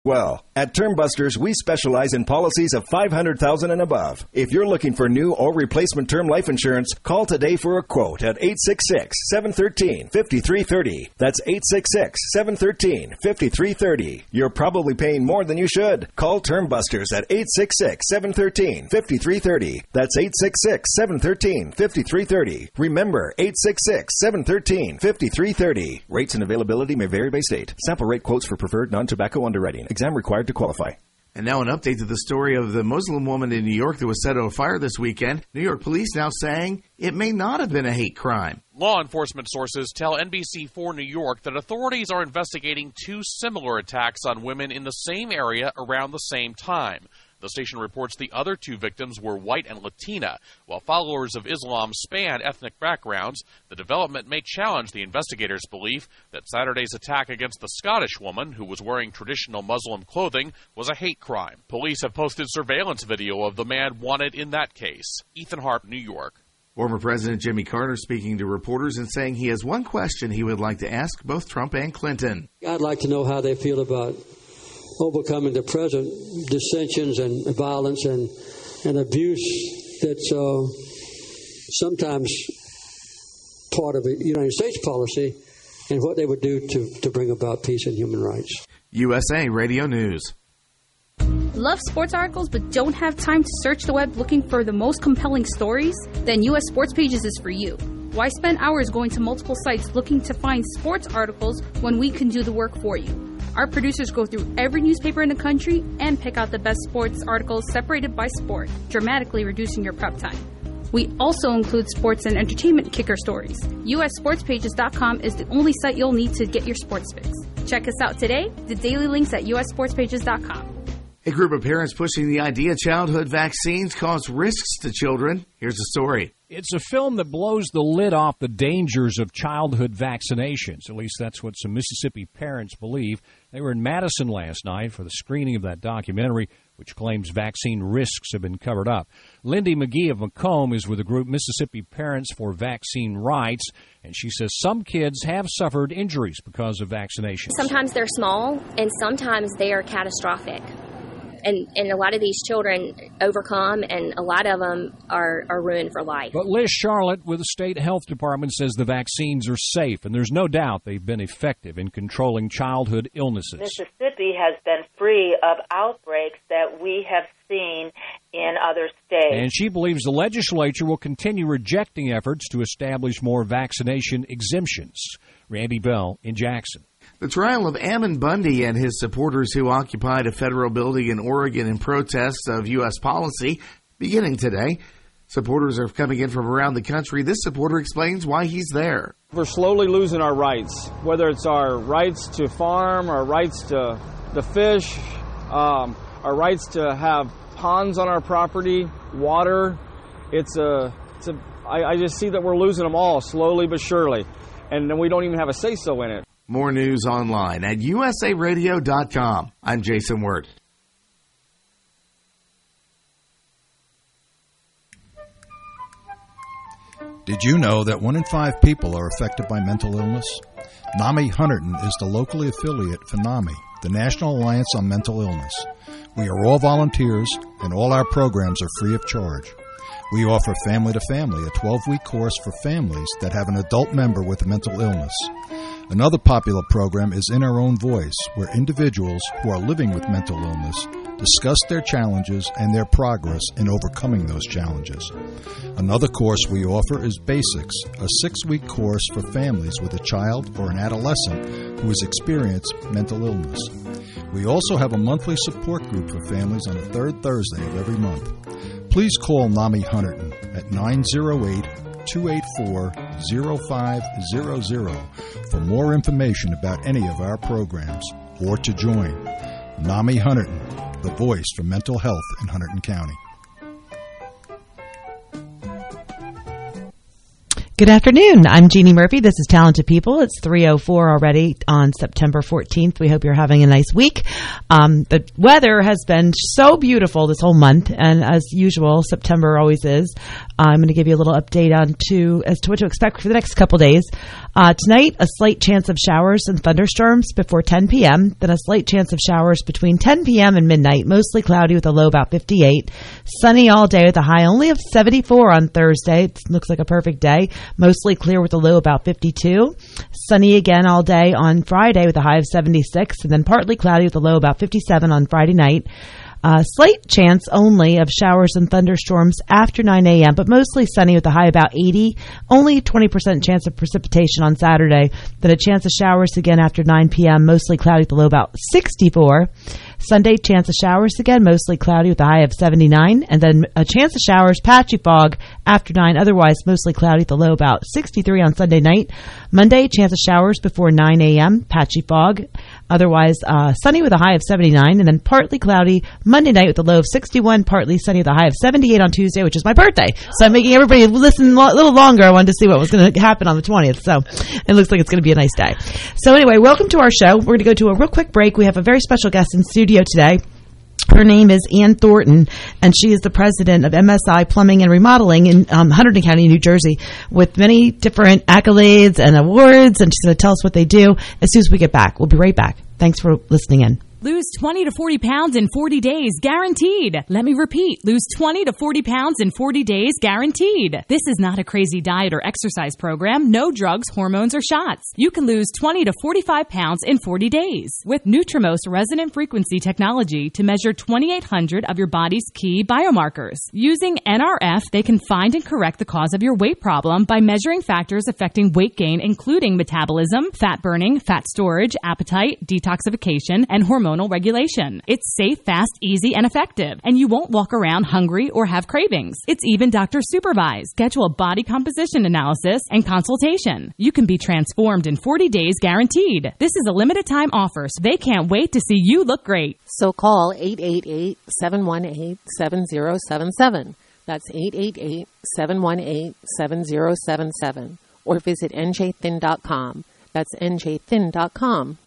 Well, at TermBusters, we specialize in policies of $500,000 and above. If you're looking for new or replacement term life insurance, call today for a quote at 866-713-5330. That's 866-713-5330. You're probably paying more than you should. Call TermBusters at 866-713-5330. That's 866-713-5330. Remember, 866-713-5330. Rates and availability may vary by state. Sample rate quotes for preferred non-tobacco underwriting. Exam required to qualify. And now an update to the story of the Muslim woman in New York that was set on fire this weekend. New York police now saying it may not have been a hate crime. Law enforcement sources tell NBC4 New York that authorities are investigating two similar attacks on women in the same area around the same time. The station reports the other two victims were white and Latina. While followers of Islam span ethnic backgrounds, the development may challenge the investigators' belief that Saturday's attack against the Scottish woman, who was wearing traditional Muslim clothing, was a hate crime. Police have posted surveillance video of the man wanted in that case. Ethan Harp, New York. Former President Jimmy Carter speaking to reporters and saying he has one question he would like to ask both Trump and Clinton. I'd like to know how they feel about overcoming the present dissensions and violence and abuse that's sometimes part of the United States policy, and what they would do to bring about peace and human rights. USA Radio News. Love sports articles but don't have time to search the web looking for the most compelling stories? Then US Sports Pages is for you. Why spend hours going to multiple sites looking to find sports articles when we can do the work for you? Our producers go through every newspaper in the country and pick out the best sports articles separated by sport, dramatically reducing your prep time. We also include sports and entertainment kicker stories. USSportsPages.com is the only site you'll need to get your sports fix. Check us out today. The daily links at USSportsPages.com. A group of parents pushing the idea childhood vaccines cause risks to children. Here's the story. It's a film that blows the lid off the dangers of childhood vaccinations. At least that's what some Mississippi parents believe. They were in Madison last night for the screening of that documentary, which claims vaccine risks have been covered up. Lindy McGee of Macomb is with the group Mississippi Parents for Vaccine Rights, and she says some kids have suffered injuries because of vaccinations. Sometimes they're small, and sometimes they are catastrophic. And a lot of these children overcome, and a lot of them are ruined for life. But Liz Charlotte with the state health department says the vaccines are safe, and there's no doubt they've been effective in controlling childhood illnesses. Mississippi has been free of outbreaks that we have seen in other states. And she believes the legislature will continue rejecting efforts to establish more vaccination exemptions. Randy Bell in Jackson. The trial of Ammon Bundy and his supporters who occupied a federal building in Oregon in protest of U.S. policy beginning today. Supporters are coming in from around the country. This supporter explains why he's there. We're slowly losing our rights, whether it's our rights to farm, our rights to fish, our rights to have ponds on our property, water. I just see that we're losing them all slowly but surely, and then we don't even have a say-so in it. More news online at usaradio.com. I'm Jason Wirt. Did you know that 1 in 5 people are affected by mental illness? NAMI Hunterdon is the locally affiliate for NAMI, the National Alliance on Mental Illness. We are all volunteers, and all our programs are free of charge. We offer Family to Family, a 12-week course for families that have an adult member with a mental illness. Another popular program is In Our Own Voice, where individuals who are living with mental illness discuss their challenges and their progress in overcoming those challenges. Another course we offer is Basics, a 6-week course for families with a child or an adolescent who has experienced mental illness. We also have a monthly support group for families on the third Thursday of every month. Please call NAMI Hunterdon at 908-284-0500 for more information about any of our programs or to join. NAMI Hunterdon, the voice for mental health in Hunterdon County. Good afternoon. I'm Jeannie Murphy. This is Talented People. It's 3:04 already on September 14th. We hope you're having a nice week. The weather has been so beautiful this whole month, and as usual, September always is. I'm going to give you a little update as to what to expect for the next couple days. Tonight, a slight chance of showers and thunderstorms before 10 p.m., then a slight chance of showers between 10 p.m. and midnight, mostly cloudy with a low about 58. Sunny all day with a high only of 74 on Thursday. It looks like a perfect day. Mostly clear with a low about 52. Sunny again all day on Friday with a high of 76, and then partly cloudy with a low about 57 on Friday night. Slight chance only of showers and thunderstorms after 9 a.m., but mostly sunny with a high about 80. Only 20% chance of precipitation on Saturday. Then a chance of showers again after 9 p.m., mostly cloudy with a low about 64. Sunday, chance of showers again, mostly cloudy with a high of 79. And then a chance of showers, patchy fog after 9, otherwise mostly cloudy with a low about 63 on Sunday night. Monday, chance of showers before 9 a.m., patchy fog. Otherwise, sunny with a high of 79, and then partly cloudy Monday night with a low of 61, partly sunny with a high of 78 on Tuesday, which is my birthday. So I'm making everybody listen a little longer. I wanted to see what was going to happen on the 20th. So it looks like it's going to be a nice day. So anyway, welcome to our show. We're going to go to a real quick break. We have a very special guest in studio today. Her name is Ann Thornton, and she is the president of MSI Plumbing and Remodeling in Hunterdon County, New Jersey, with many different accolades and awards, and she's going to tell us what they do as soon as we get back. We'll be right back. Thanks for listening in. Lose 20 to 40 pounds in 40 days, guaranteed. Let me repeat. Lose 20 to 40 pounds in 40 days, guaranteed. This is not a crazy diet or exercise program. No drugs, hormones, or shots. You can lose 20 to 45 pounds in 40 days with Nutrimost resonant frequency technology to measure 2,800 of your body's key biomarkers. Using NRF, they can find and correct the cause of your weight problem by measuring factors affecting weight gain, including metabolism, fat burning, fat storage, appetite, detoxification, and hormonal regulation. It's safe, fast, easy, and effective. And you won't walk around hungry or have cravings. It's even doctor supervised. Schedule a body composition analysis and consultation. You can be transformed in 40 days guaranteed. This is a limited time offer, so they can't wait to see you look great. So call 888-718-7077. That's 888-718-7077. Or visit njthin.com. That's njthin.com.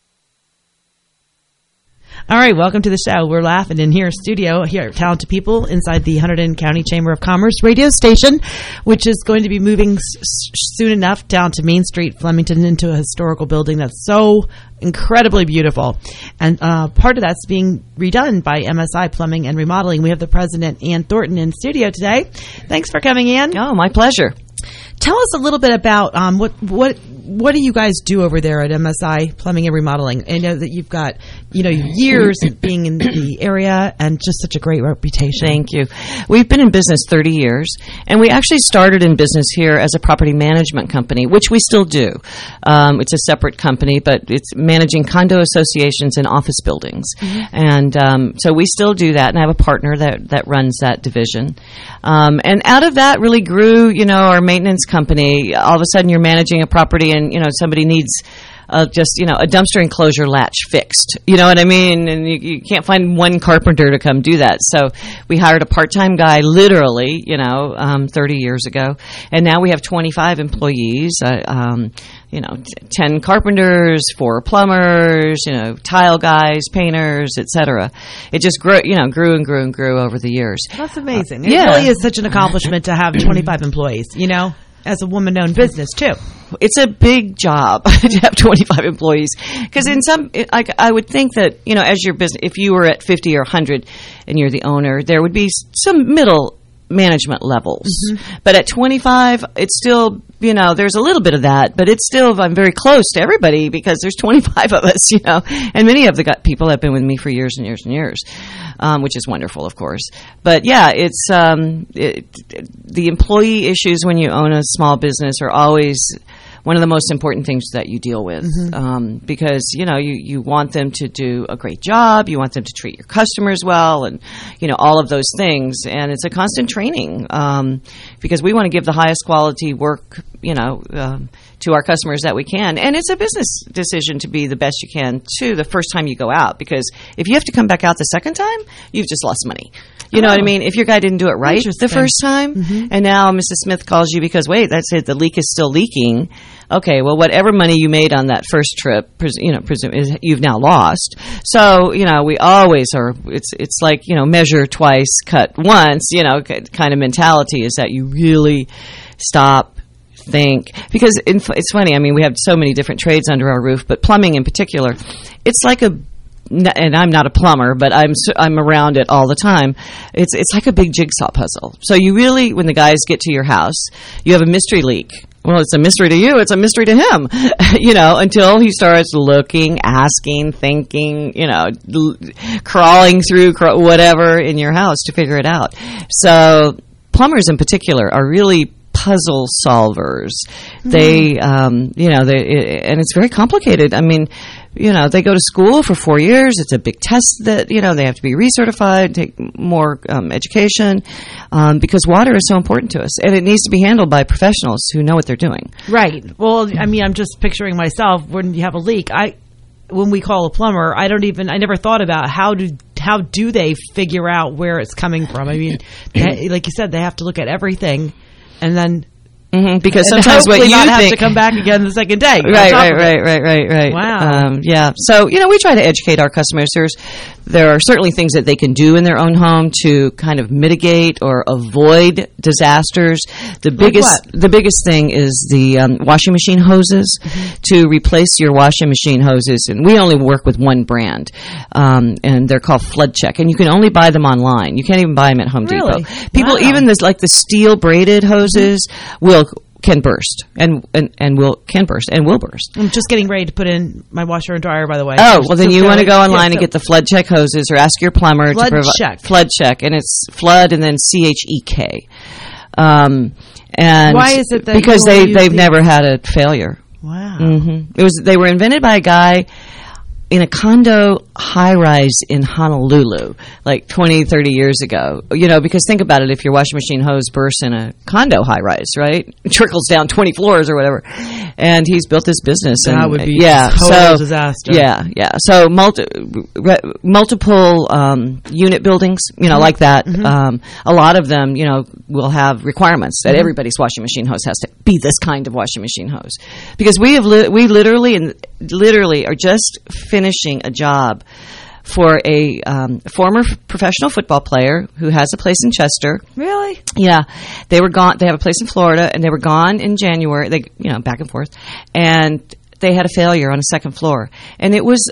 All right, welcome to the show. We're laughing in here studio here at Talented People inside the Hunterdon County Chamber of Commerce radio station, which is going to be moving soon enough down to Main Street, Flemington, into a historical building that's so incredibly beautiful. And part of that's being redone by MSI Plumbing and Remodeling. We have the president, Ann Thornton, in studio today. Thanks for coming, Ann. Oh, my pleasure. Tell us a little bit about what do you guys do over there at MSI Plumbing and Remodeling? I know that you've got, years of being in the area and just such a great reputation. Thank you. We've been in business 30 years, and we actually started in business here as a property management company, which we still do. It's a separate company, but it's managing condo associations and office buildings. Mm-hmm. And so we still do that, and I have a partner that runs that division. And out of that really grew, our maintenance company. All of a sudden you're managing a property and, somebody needs a dumpster enclosure latch fixed. You know what I mean? And you can't find one carpenter to come do that. So we hired a part-time guy literally, 30 years ago. And now we have 25 employees, 10 carpenters, 4 plumbers, tile guys, painters, etc. It just grew and grew over the years. That's amazing. It really is such an accomplishment to have 25 employees, as a woman-owned business, too. It's a big job to have 25 employees. Because I would think that, as your business, if you were at 50 or 100 and you're the owner, there would be some middle management levels. Mm-hmm. But at 25, it's still, there's a little bit of that, but it's still, I'm very close to everybody because there's 25 of us, and many of the people have been with me for years and years and years, which is wonderful, of course. But yeah, it's, the employee issues when you own a small business are always one of the most important things that you deal with, mm-hmm. Because, you want them to do a great job. You want them to treat your customers well and, all of those things. And it's a constant training because we want to give the highest quality work, to our customers that we can. And it's a business decision to be the best you can, too, the first time you go out. Because if you have to come back out the second time, you've just lost money. You know what I mean? If your guy didn't do it right the first time, and now Mrs. Smith calls you because, wait, that's it, the leak is still leaking. Okay, well, whatever money you made on that first trip, you've now lost. So, we always are, it's like, measure twice, cut once, kind of mentality is that you really stop, think. Because it's funny, I mean, we have so many different trades under our roof, but plumbing in particular, it's like and I'm not a plumber, but I'm around it all the time. It's like a big jigsaw puzzle. So you really, when the guys get to your house, you have a mystery leak. Well, it's a mystery to you. It's a mystery to him, until he starts looking, asking, thinking, crawling through whatever in your house to figure it out. So plumbers in particular are really puzzle solvers. They, and it's very complicated. I mean, they go to school for 4 years. It's a big test that, they have to be recertified, take more education, because water is so important to us. And it needs to be handled by professionals who know what they're doing. Right. Well, I mean, I'm just picturing myself when you have a leak. When we call a plumber, I never thought about how do they figure out where it's coming from. I mean, like you said, they have to look at everything and then... because sometimes what you not think, have to come back again the second day. Right. Wow. Yeah. So we try to educate our customers. There are certainly things that they can do in their own home to kind of mitigate or avoid disasters. The biggest thing is the washing machine hoses. To replace your washing machine hoses, and we only work with one brand, and they're called Flood Check, and you can only buy them online. You can't even buy them at Home Depot. People, even the steel braided hoses can burst and will burst. I'm just getting ready to put in my washer and dryer, by the way. Oh, well, then you want to go online and get the Flood Check hoses, or ask your plumber to provide Flood Check, and it's Flood and then CHEK. And why is it that because they've never had a failure. Wow. They were invented by a guy in a condo high-rise in Honolulu, like 20, 30 years ago. Because think about it, if your washing machine hose bursts in a condo high-rise, right? It trickles down 20 floors or whatever. And he's built this business. That would be a total disaster. Yeah. So multiple unit buildings, like that. A lot of them, will have requirements that everybody's washing machine hose has to be this kind of washing machine hose. Because we literally are just finishing a job for a former professional football player who has a place in Chester. Really? Yeah. They were gone. They have a place in Florida, and they were gone in January. They, back and forth. And they had a failure on a second floor. And it was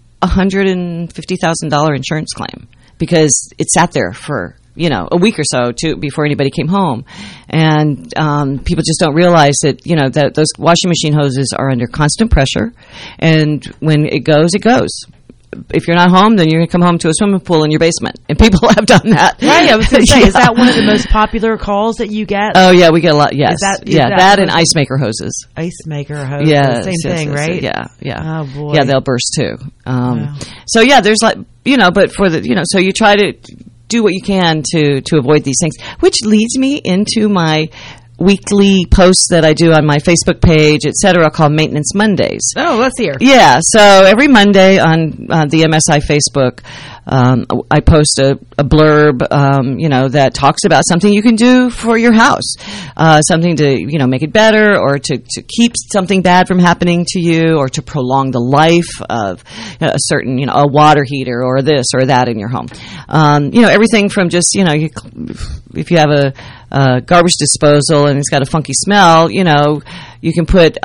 $150,000 insurance claim because it sat there for a week or so before anybody came home. And people just don't realize that, that those washing machine hoses are under constant pressure. And when it goes, it goes. If you're not home, then you're going to come home to a swimming pool in your basement. And people have done that. Right, I was going to say, is that one of the most popular calls that you get? Oh, yeah, we get a lot, yes. That and ice maker hoses. Ice maker hoses, same thing, right? Yeah. Oh, boy. Yeah, they'll burst too. So, yeah, there's but for the, so you try to do what you can to avoid these things, which leads me into my weekly posts that I do on my Facebook page, etc., called Maintenance Mondays. Oh, let's hear. Yeah, so every Monday on the MSI Facebook, I post a blurb, that talks about something you can do for your house, something to, make it better, or to keep something bad from happening to you, or to prolong the life of a certain, a water heater or this or that in your home. Everything from just, if you have a garbage disposal and it's got a funky smell, you can put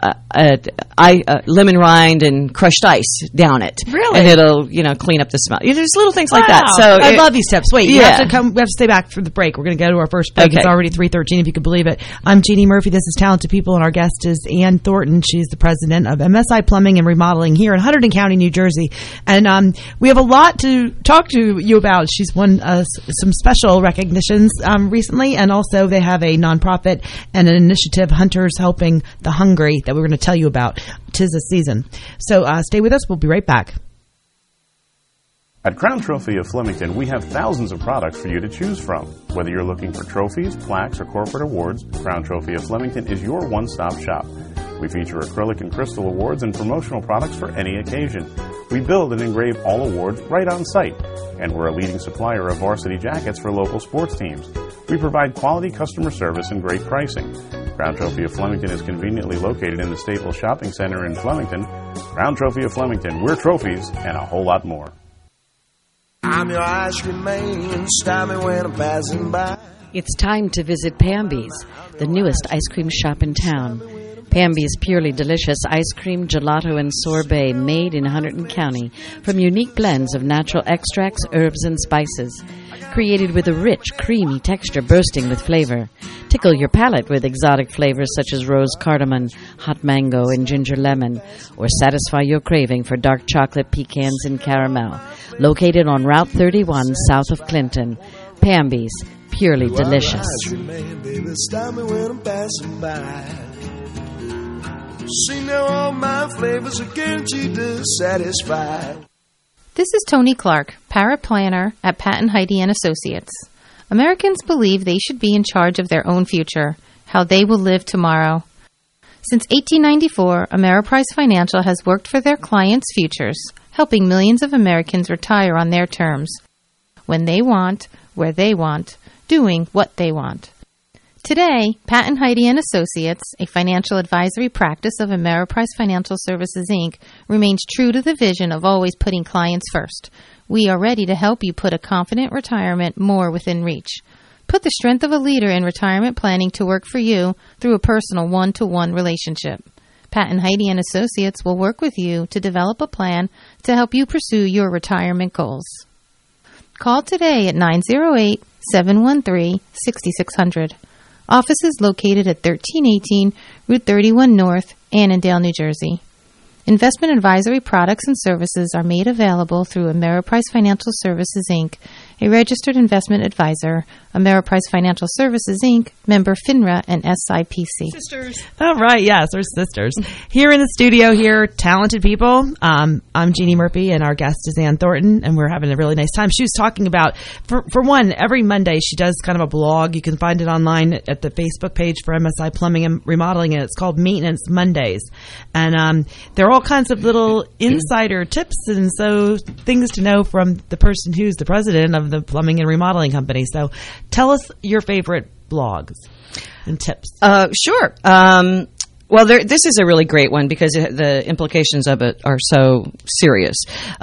lemon rind and crushed ice down it. Really? And it'll, clean up the smell. There's little things like that. So I love these tips. Wait, we have to stay back for the break. We're going to go to our first break. Okay. It's already 3:13, if you can believe it. I'm Jeannie Murphy. This is Talented People, and our guest is Ann Thornton. She's the president of MSI Plumbing and Remodeling here in Hunterdon County, New Jersey. And we have a lot to talk to you about. She's won some special recognitions recently, and also they have a nonprofit and an initiative, Hunters Helping the Hungry, that we're going to tell you about. 'Tis the season. So stay with us. We'll be right back. At Crown Trophy of Flemington, we have thousands of products for you to choose from. Whether you're looking for trophies, plaques, or corporate awards, Crown Trophy of Flemington is your one-stop shop. We feature acrylic and crystal awards and promotional products for any occasion. We build and engrave all awards right on site, and we're a leading supplier of varsity jackets for local sports teams. We provide quality customer service and great pricing. Crown Trophy of Flemington is conveniently located in the Staples Shopping Center in Flemington. Crown Trophy of Flemington, we're trophies and a whole lot more. I'm your ice cream man, stop me when I'm passing by. It's time to visit Pamby's, the newest ice cream shop in town. Pamby's purely delicious ice cream, gelato, and sorbet made in Hunterdon County from unique blends of natural extracts, herbs, and spices. Created with a rich, creamy texture bursting with flavor. Tickle your palate with exotic flavors such as rose cardamom, hot mango, and ginger lemon. Or satisfy your craving for dark chocolate, pecans, and caramel. Located on Route 31 south of Clinton. Pamby's, purely delicious. See now all my flavors are guaranteed to satisfy. This is Tony Clark, paraplanner at Pat and Heidi and Associates. Americans believe they should be in charge of their own future, how they will live tomorrow. Since 1894, Ameriprise Financial has worked for their clients' futures, helping millions of Americans retire on their terms, when they want, where they want, doing what they want. Today, Pat and Heidi and Associates, a financial advisory practice of Ameriprise Financial Services, Inc., remains true to the vision of always putting clients first. We are ready to help you put a confident retirement more within reach. Put the strength of a leader in retirement planning to work for you through a personal one-to-one relationship. Pat and Heidi and Associates will work with you to develop a plan to help you pursue your retirement goals. Call today at 908-713-6600. Office is located at 1318 Route 31 North, Annandale, New Jersey. Investment advisory products and services are made available through Ameriprise Financial Services, Inc., a registered investment advisor. Ameriprise Financial Services, Inc., member FINRA and SIPC. Sisters. All right, yes, we're sisters. Here in the studio here, talented people. I'm Jeannie Murphy, and our guest is Ann Thornton, and we're having a really nice time. She was talking about, for one, every Monday she does kind of a blog. You can find it online at the Facebook page for MSI Plumbing and Remodeling, and it's called Maintenance Mondays. And there are all kinds of little insider tips and so things to know from the person who's the president of the plumbing and remodeling company. So tell us your favorite blogs and tips. Sure. Well, this is a really great one because the implications of it are so serious.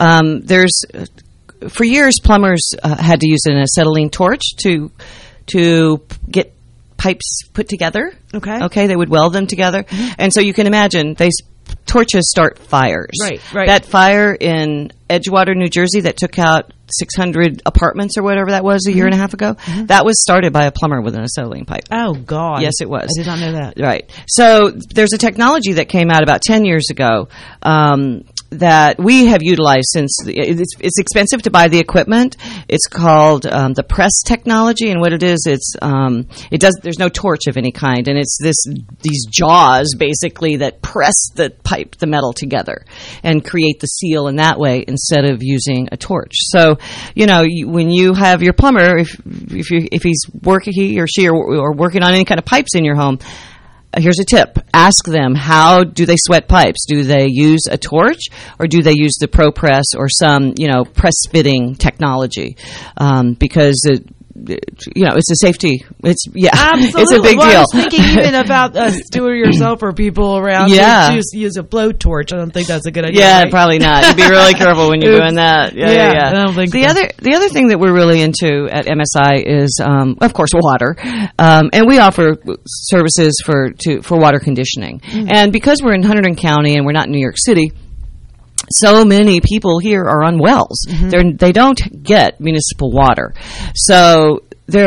For years, plumbers had to use an acetylene torch to get pipes put together. Okay, they would weld them together, and so you can imagine torches start fires. Right. That fire in Edgewater, New Jersey, that took out 600 apartments or whatever that was a year and a half ago, that was started by a plumber with an acetylene pipe. Oh, God. Yes, it was. I did not know that. Right. So there's a technology that came out about 10 years ago that we have utilized since. It's expensive to buy the equipment. It's called the press technology, and what it is, there's no torch of any kind, and it's these jaws basically that press the metal together and create the seal in that way instead of using a torch. So, when you have your plumber, if he's working, he or she or working on any kind of pipes in your home, here's a tip. Ask them, how do they sweat pipes? Do they use a torch or do they use the ProPress or some, press fitting technology? Because it's a safety. Absolutely. It's a big deal. I was thinking even about do-it-yourself or people around who use a blowtorch. I don't think that's a good idea. Yeah, right? Probably not. You'd be really careful when you're doing that. Yeah. I don't think the other thing that we're really into at MSI is, of course, water, and we offer services for water conditioning. And because we're in Hunterdon County and we're not in New York City, so many people here are on wells. They don't get municipal water. So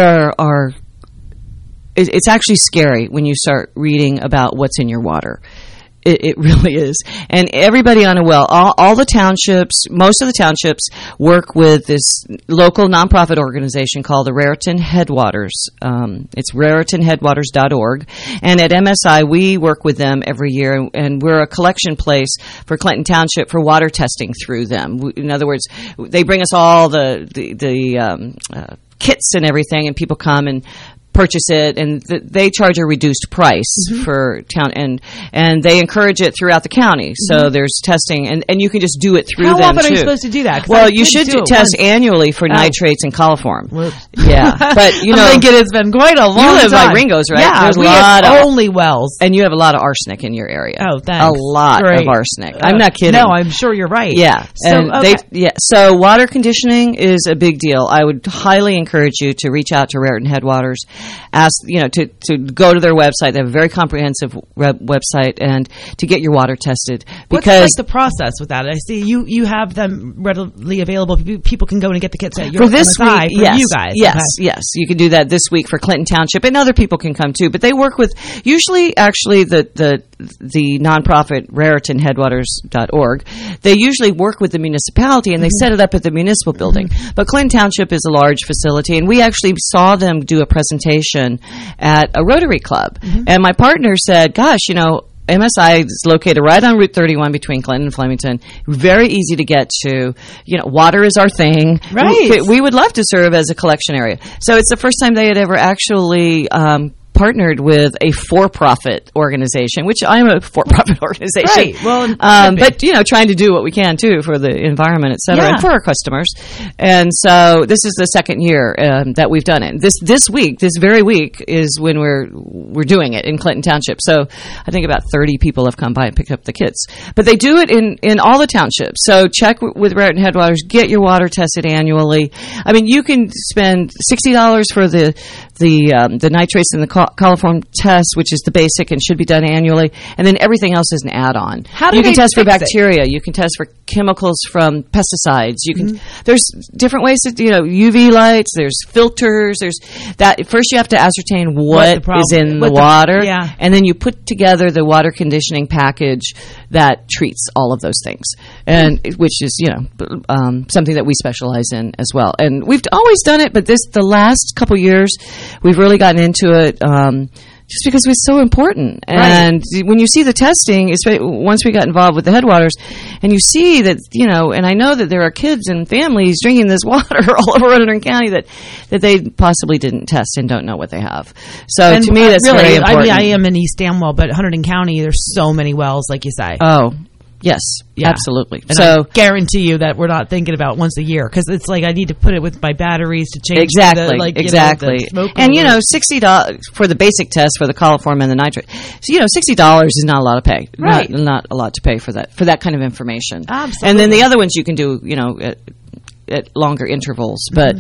it's actually scary when you start reading about what's in your water. It really is. And everybody on a well, all the townships, most of the townships work with this local nonprofit organization called the Raritan Headwaters. It's raritanheadwaters.org. And at MSI, we work with them every year, and we're a collection place for Clinton Township for water testing through them. In other words, they bring us all the kits and everything, and people come and purchase it, and they charge a reduced price for town, and they encourage it throughout the county. So there's testing, and you can just do it through them too. How often are you supposed to do that? Well, you should test annually for nitrates and coliform. Yeah, but you know, I think it has been quite a long time. You live by Ringo's, right? Yeah, there's we a lot have of only wells, and you have a lot of arsenic in your area. Oh, thanks. A lot of arsenic. I'm not kidding. No, I'm sure you're right. Yeah, so, and so water conditioning is a big deal. I would highly encourage you to reach out to Raritan Headwaters, ask to go to their website. They have a very comprehensive website, and to get your water tested. Because what's like the process with that? I see you have them readily available. People can go and get the kits at your for this MSI week. For yes, you guys. Yes, okay. Yes, you can do that this week for Clinton Township, and other people can come too. But they work with actually the nonprofit RaritanHeadwaters.org. They usually work with the municipality, and they set it up at the municipal building. But Clinton Township is a large facility, and we actually saw them do a presentation at a Rotary Club. And my partner said, gosh, MSI is located right on Route 31 between Clinton and Flemington. Very easy to get to. Water is our thing. Right. We would love to serve as a collection area. So it's the first time they had ever actually partnered with a for-profit organization, which I'm a for-profit organization. Right. Well, but trying to do what we can too for the environment, et cetera, yeah. and for our customers. And so this is the second year that we've done it. This very week is when we're doing it in Clinton Township. So I think about 30 people have come by and picked up the kits. But they do it in all the townships. So check with Raritan Headwaters. Get your water tested annually. I mean, you can spend $60 for the nitrates and the coliform test, which is the basic and should be done annually, and then everything else is an add-on. You can test for bacteria. You can test for chemicals from pesticides. You can. There's different ways to UV lights. There's filters. There's that. First, you have to ascertain what is in the water, and then you put together the water conditioning package that treats all of those things, and which is something that we specialize in as well. And we've always done it, but the last couple years we've really gotten into it. Just because it's so important. And when you see the testing, once we got involved with the Headwaters, and you see that, and I know that there are kids and families drinking this water all over Hunterdon County that they possibly didn't test and don't know what they have. So to me, that's very important. I am in East Amwell, but Hunterdon County, there's so many wells, like you say. Oh, yes, absolutely. And so I guarantee you that we're not thinking about once a year, because it's like I need to put it with my batteries to change exactly. the smoke and $60 for the basic test for the coliform and the nitrate. So $60 is not a lot to pay. Right, not a lot to pay for that kind of information. Absolutely. And then the other ones you can do at longer intervals. But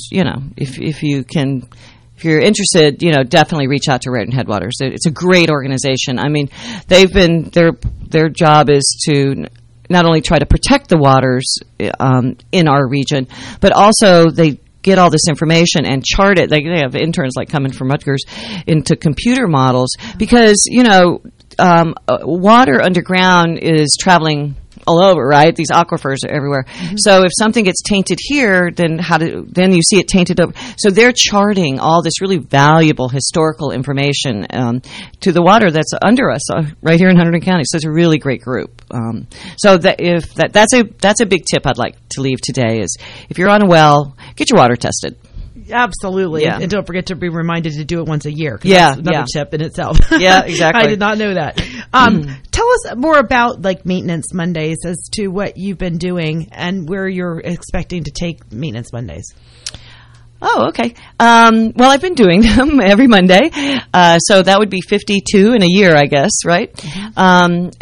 if you can. If you're interested, definitely reach out to Raritan Headwaters. It's a great organization. I mean, they've been their job is to not only try to protect the waters in our region, but also they get all this information and chart it. They have interns coming from Rutgers into computer models because water underground is traveling all over, right? These aquifers are everywhere. So if something gets tainted here, then you see it tainted over. So they're charting all this really valuable historical information to the water that's under us right here in Hunterdon County. So it's a really great group. So that's a big tip I'd like to leave today is if you're on a well, get your water tested. Absolutely. Yeah. And don't forget to be reminded to do it once a year. Yeah. That's another tip in itself. Yeah, exactly. I did not know that. Tell us more about Maintenance Mondays as to what you've been doing and where you're expecting to take Maintenance Mondays. Oh, okay. Well, I've been doing them every Monday. So that would be 52 in a year, I guess, right? And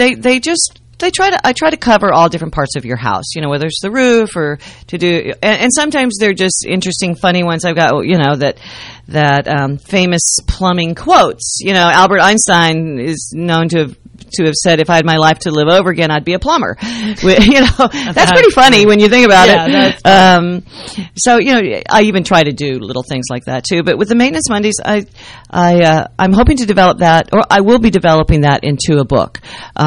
I try to cover all different parts of your house, whether it's the roof or to do, and sometimes they're just interesting, funny ones. I've got, that famous plumbing quotes. Albert Einstein is known to have said, if I had my life to live over again, I'd be a plumber. That's pretty funny when you think about it. So, I even try to do little things like that too. But with the Maintenance Mondays, I'm hoping to develop that, or I will be developing that into a book,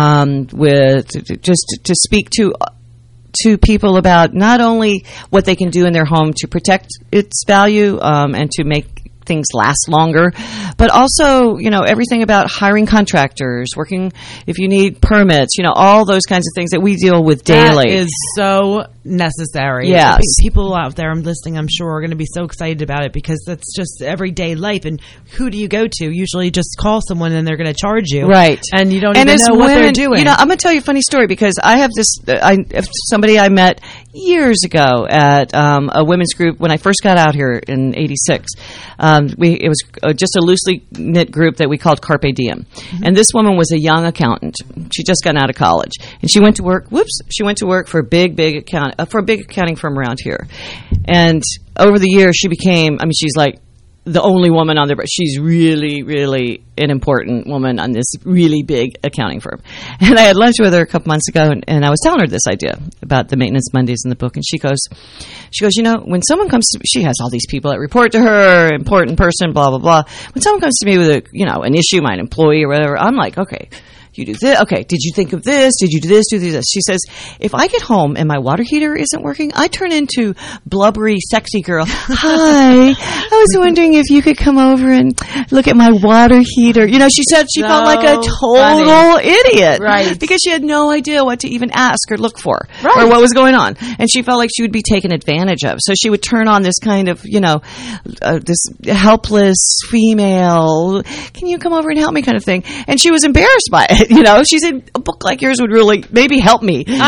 to speak to people about not only what they can do in their home to protect its value, and to make things last longer. But also, everything about hiring contractors, working if you need permits, all those kinds of things that we deal with daily. That is so necessary. Yes. I think people out there I'm listening, I'm sure, are going to be so excited about it because that's just everyday life. And who do you go to? Usually just call someone and they're going to charge you. Right. And you don't even know what they're doing. I'm going to tell you a funny story because I have somebody I met years ago at a women's group when I first got out here in '86. It was just a loosely knit group that we called Carpe Diem. Mm-hmm. And this woman was a young accountant. She just got out of college. And she went to work for a big accounting firm around here. And over the years, she's like the only woman on there, but she's really, really an important woman on this really big accounting firm. And I had lunch with her a couple months ago, and I was telling her this idea about the Maintenance Mondays in the book. And she goes, when someone comes to me, she has all these people that report to her, important person, blah, blah, blah. When someone comes to me with an issue, my employee or whatever, I'm like, okay, you do this. Okay, did you think of this? Did you do this? Do this? She says, if I get home and my water heater isn't working, I turn into blubbery, sexy girl. Hi, I was wondering if you could come over and look at my water heater. She said she felt like a total idiot. Right. Because she had no idea what to even ask or look for. Right. Or what was going on. And she felt like she would be taken advantage of. So she would turn on this kind of, this helpless female, can you come over and help me kind of thing. And she was embarrassed by it. She said a book like yours would really maybe help me before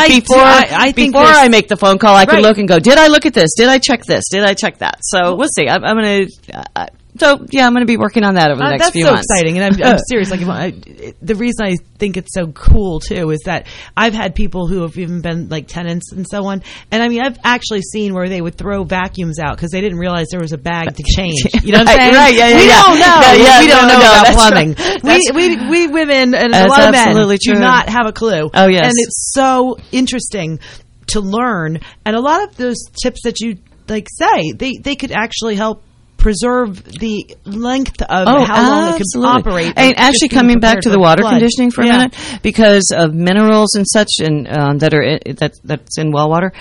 I make the phone call. I could look and go, did I look at this? Did I check this? Did I check that? So we'll see. I'm going to. I'm going to be working on that over the next few months. That's so exciting, and I'm serious. The reason I think it's so cool too is that I've had people who have even been like tenants and so on, and I've actually seen where they would throw vacuums out because they didn't realize there was a bag to change. You know what I'm saying? Right? Yeah. We don't know. We don't know about plumbing. Right. We women and a lot of men true. do not have a clue. Oh yes, and it's so interesting to learn, and a lot of those tips that you say they could actually help preserve the length of how long it can operate. And actually, coming back to the water conditioning for a minute, because of minerals and such, and that's in well water.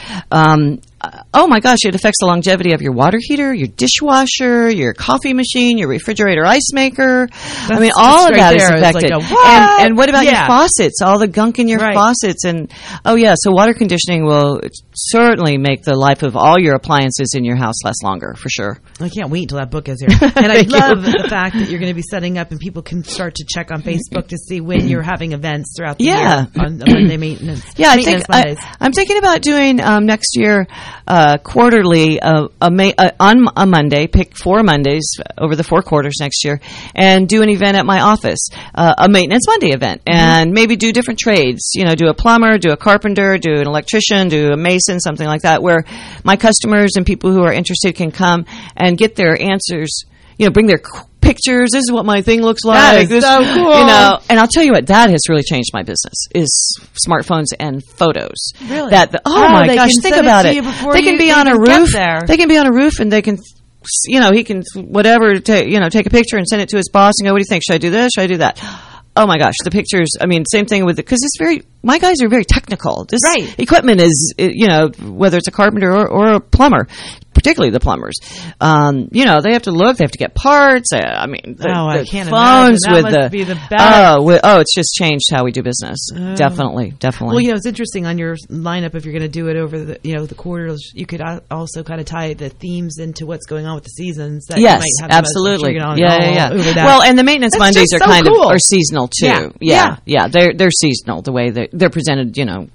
Oh my gosh, it affects the longevity of your water heater, your dishwasher, your coffee machine, your refrigerator ice maker. All of that is affected. And what about your faucets? All the gunk in your faucets. And so water conditioning will certainly make the life of all your appliances in your house last longer, for sure. I can't wait until that book is here. And I love the fact that you're going to be setting up and people can start to check on Facebook to see when you're having events throughout the year on the Monday maintenance. Yeah, I'm thinking about doing next year quarterly on a Monday, pick 4 Mondays over the 4 quarters next year, and do an event at my office, a Maintenance Monday event, and maybe do different trades. Do a plumber, do a carpenter, do an electrician, do a mason, something like that, where my customers and people who are interested can come and get their answers, bring their pictures. This is what my thing looks like. That is so cool. And I'll tell you what, that has really changed my business, is smartphones and photos. Really? My gosh, think about it. They can be on a roof. They can be on a roof and they can, he can take a picture and send it to his boss and go, what do you think? Should I do this? Should I do that? Oh my gosh, the pictures, same thing with because my guys are very technical. This equipment is, whether it's a carpenter or a plumber, particularly the plumbers, they have to look, they have to get parts. I can't phones imagine. That must be the best. It's just changed how we do business. Definitely. Well, it's interesting on your lineup, if you're going to do it over the quarters, you could also kind of tie the themes into what's going on with the seasons. That yes, you might have absolutely. Yeah. Well, and the Maintenance Mondays are kind of are seasonal too. Yeah. They're seasonal the way they're presented.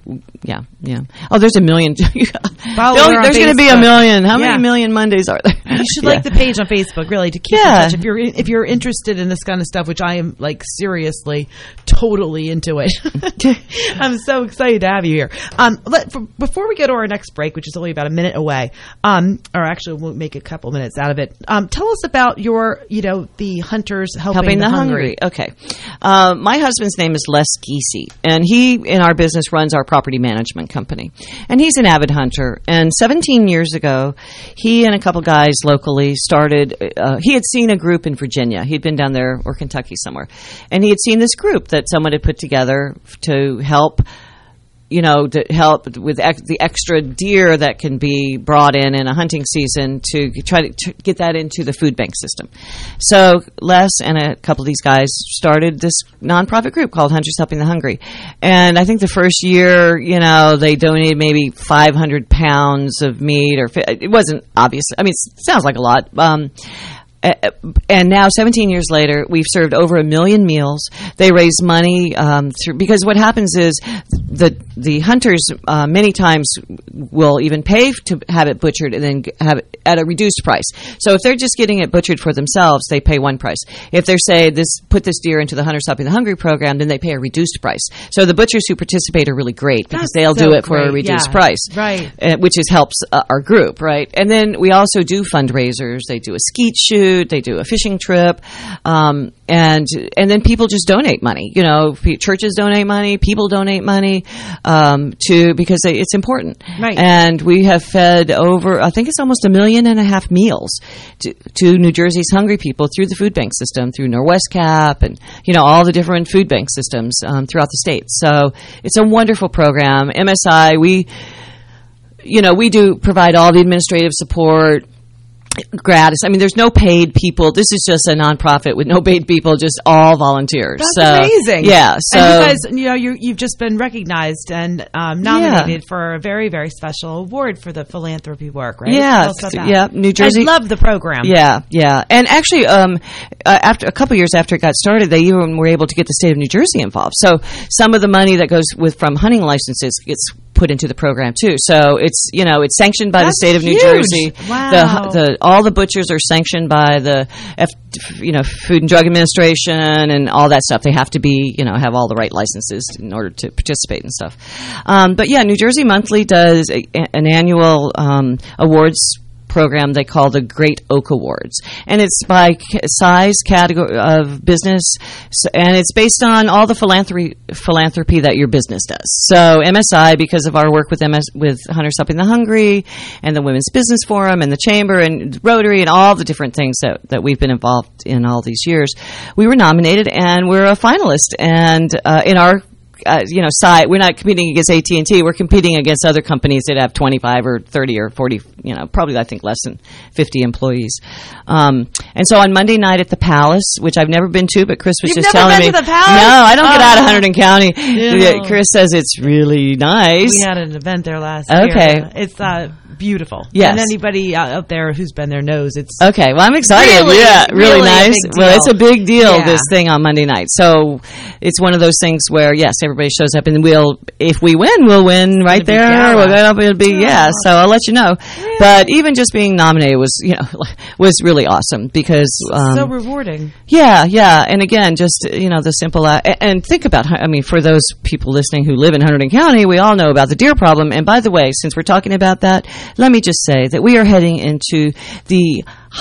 Oh, there's a million. There's going to be a million. How many million Mondays are there? You should like the page on Facebook, really, to keep in touch. If you're interested in this kind of stuff, which I am seriously totally into it. I'm so excited to have you here. Before we go to our next break, which is only about a minute away, or actually we'll make a couple minutes out of it. Tell us about your, the Hunters Helping the Hungry. Okay. My husband's name is Les Giese, and he, in our business, runs our property management company. And he's an avid hunter. And 17 years ago, he and a couple guys locally started, he had seen a group in Virginia. He'd been down there, or Kentucky somewhere. And he had seen this group that someone had put together to help to help with the extra deer that can be brought in a hunting season to try to get that into the food bank system. So Les and a couple of these guys started this nonprofit group called Hunters Helping the Hungry. And I think the first year, they donated maybe 500 pounds of meat, or it wasn't obvious. I mean, it sounds like a lot. And now, 17 years later, we've served over 1 million meals. They raise money because what happens is the hunters many times will even pay to have it butchered and then have it at a reduced price. So if they're just getting it butchered for themselves, they pay one price. If they're put this deer into the Hunters Helping the Hungry program, then they pay a reduced price. So the butchers who participate are really great because they'll do it for a reduced price, right? Which helps our group, right? And then we also do fundraisers. They do a skeet shoot. They do a fishing trip, and then people just donate money. Churches donate money, people donate money because it's important. Right. And we have fed over, I think it's almost 1.5 million meals to New Jersey's hungry people through the food bank system, through Norwest Cap, and all the different food bank systems throughout the state. So it's a wonderful program. MSI, we do provide all the administrative support. Gratis. I mean, there's no paid people. This is just a nonprofit with no paid people, just all volunteers. That's amazing. Yeah. So and you guys, you've just been recognized and nominated for a very, very special award for the philanthropy work, right? Yeah. Yeah. New Jersey. I love the program. Yeah. Yeah. And actually, after a couple years after it got started, they even were able to get the state of New Jersey involved. So some of the money that goes from hunting licenses gets put into the program too. So it's sanctioned by the state of New Jersey. Wow. All the butchers are sanctioned by the Food and Drug Administration and all that stuff. They have to be have all the right licenses in order to participate and stuff. But yeah, New Jersey Monthly does an annual awards program they call the Great Oak Awards, and it's by size category of business, and it's based on all the philanthropy that your business does. So MSI, because of our work with Hunters Helping the Hungry and the Women's Business Forum and the Chamber and Rotary and all the different things that we've been involved in all these years, we were nominated and we're a finalist. And in our site, we're not competing against AT&T. We're competing against other companies that have 25 or 30 or 40, probably I think less than 50 employees. And so on Monday night at the Palace, which I've never been to, but Chris was just telling me. You've never been to the Palace? No, I don't get out of Hunterdon County. Yeah. Chris says it's really nice. We had an event there last year. Okay. It's beautiful. Yes. And anybody out there who's been there knows it's okay. Well, I'm excited. Really nice. Well, it's a big deal, this thing on Monday night. So it's one of those things where, yes, everybody shows up, and if we win, we'll win right there. It'll be, so I'll let you know. Yeah. But even just being nominated was really awesome because so rewarding. Yeah. And again, just the simple and think about, for those people listening who live in Hunterdon County, we all know about the deer problem. And by the way, since we're talking about that, let me just say that we are heading into the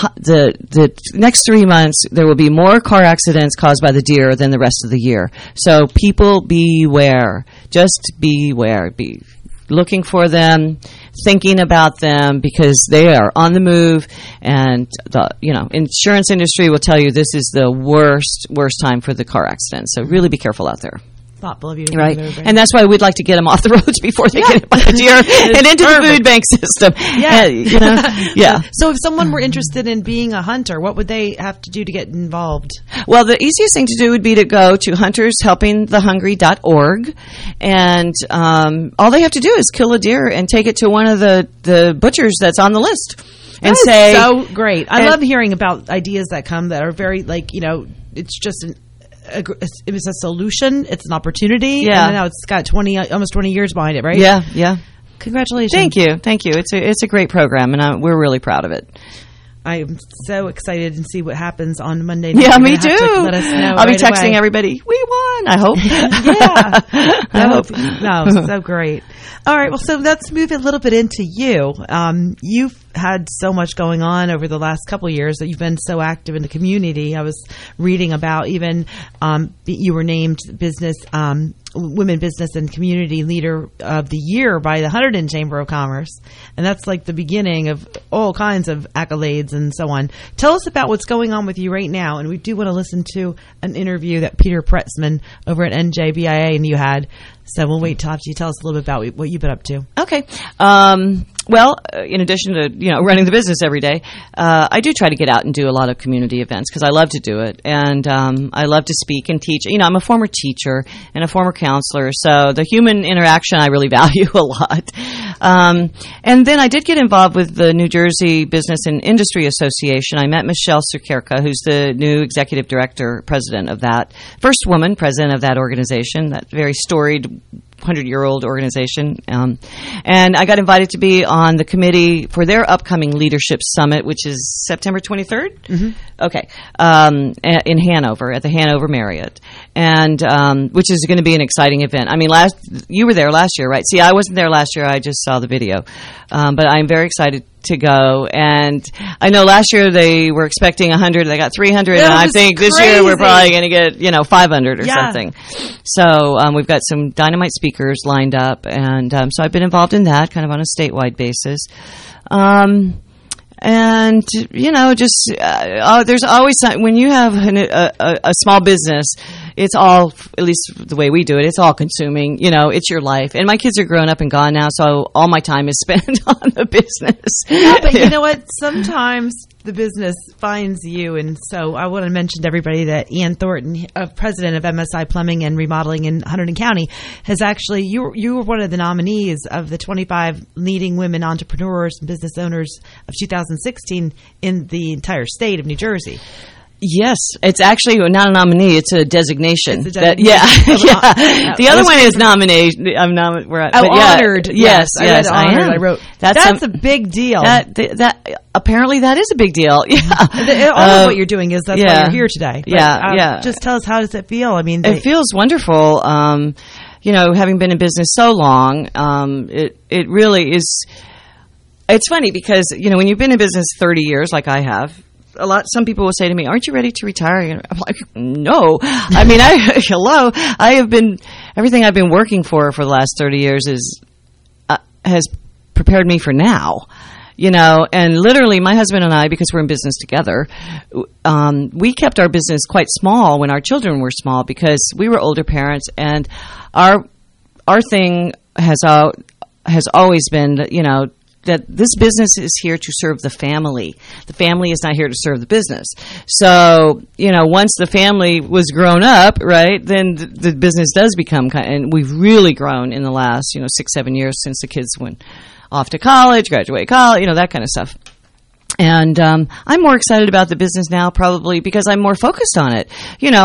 next 3 months. There will be more car accidents caused by the deer than the rest of the year. So people beware. Just beware. Be looking for them, thinking about them, because they are on the move. And the insurance industry will tell you this is the worst time for the car accidents. So really be careful out there. Thoughtful of you, right? And that's why we'd like to get them off the roads before they get hit by the deer and into the food bank system. Yeah. So if someone were interested in being a hunter, what would they have to do to get involved? Well, the easiest thing to do would be to go to huntershelpingthehungry.org, and all they have to do is kill a deer and take it to one of the butchers that's on the list. And say, so great. I love hearing about ideas that come that are very it's just it was a solution. It's an opportunity. Yeah. And now it's got almost 20 years behind it, right? Yeah. Congratulations. Thank you. It's a great program, and we're really proud of it. I'm so excited to see what happens on Monday night. Yeah, me too. Let us know. I'll be texting everybody. We won. I hope. I hope. No, so great. All right. Well, so let's move a little bit into you. You've had so much going on over the last couple of years, that you've been so active in the community. I was reading about even you were named Women Business and Community Leader of the Year by the Hunterdon Chamber of Commerce. And that's like the beginning of all kinds of accolades and so on. Tell us about what's going on with you right now. And we do want to listen to an interview that Peter Pretzman over at NJBIA and you had. So we'll wait till after you tell us a little bit about what you've been up to. Okay. Well, in addition to, running the business every day, I do try to get out and do a lot of community events because I love to do it. And I love to speak and teach. I'm a former teacher and a former counselor, so the human interaction I really value a lot. And then I did get involved with the New Jersey Business and Industry Association. I met Michelle Sukerka, who's the new executive director, president of that, first woman president of that organization, that very storied 100-year-old organization. And I got invited to be on the committee for their upcoming leadership summit, which is September 23rd. Mm-hmm. Okay. In Hanover, at the Hanover Marriott. And, which is going to be an exciting event. I mean, you were there last year, right? See, I wasn't there last year. I just saw the video. But I'm very excited to go. And I know last year they were expecting 100. They got 300. And I think this year we're probably going to get, 500 or something. So we've got some dynamite speakers lined up. And so I've been involved in that kind of on a statewide basis. And, there's always when you have a small business, it's all, at least the way we do it, it's all consuming, it's your life. And my kids are grown up and gone now, so all my time is spent on the business. Yeah, but you know what? Sometimes the business finds you. And so I want to mention to everybody that Ann Thornton, president of MSI Plumbing and Remodeling in Hunterdon County, has actually, you were one of the nominees of the 25 leading women entrepreneurs and business owners of 2016 in the entire state of New Jersey. Yes, it's actually not a nominee; it's a designation. It's a designation. Yeah. The other one is nomination. I'm honored. Yes, I am. I wrote. That's a big deal. That apparently that is a big deal. Yeah. All of what you're doing is that's why you're here today. But, just tell us, how does it feel? I mean, it feels wonderful. Having been in business so long, it really is. It's funny because when you've been in business 30 years, like I have. Some people will say to me, "Aren't you ready to retire?" I'm like, "No." I mean, hello. I have been, everything I've been working for the last 30 years has prepared me for now. And literally my husband and I, because we're in business together, we kept our business quite small when our children were small because we were older parents, and our thing has always been that, that this business is here to serve the family. The family is not here to serve the business. So, once the family was grown up, right, then the business does become and we've really grown in the last, 6-7 years since the kids went off to college, graduated college, that kind of stuff. And I'm more excited about the business now probably because I'm more focused on it.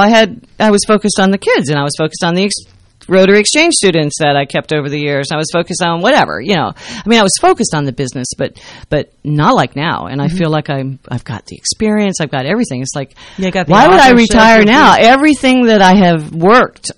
I was focused on the kids, and I was focused on the Rotary Exchange students that I kept over the years. I was focused on whatever, I was focused on the business, but not like now. And I feel like I've got the experience. I've got everything. It's like, why would I retire now? Everything that I have worked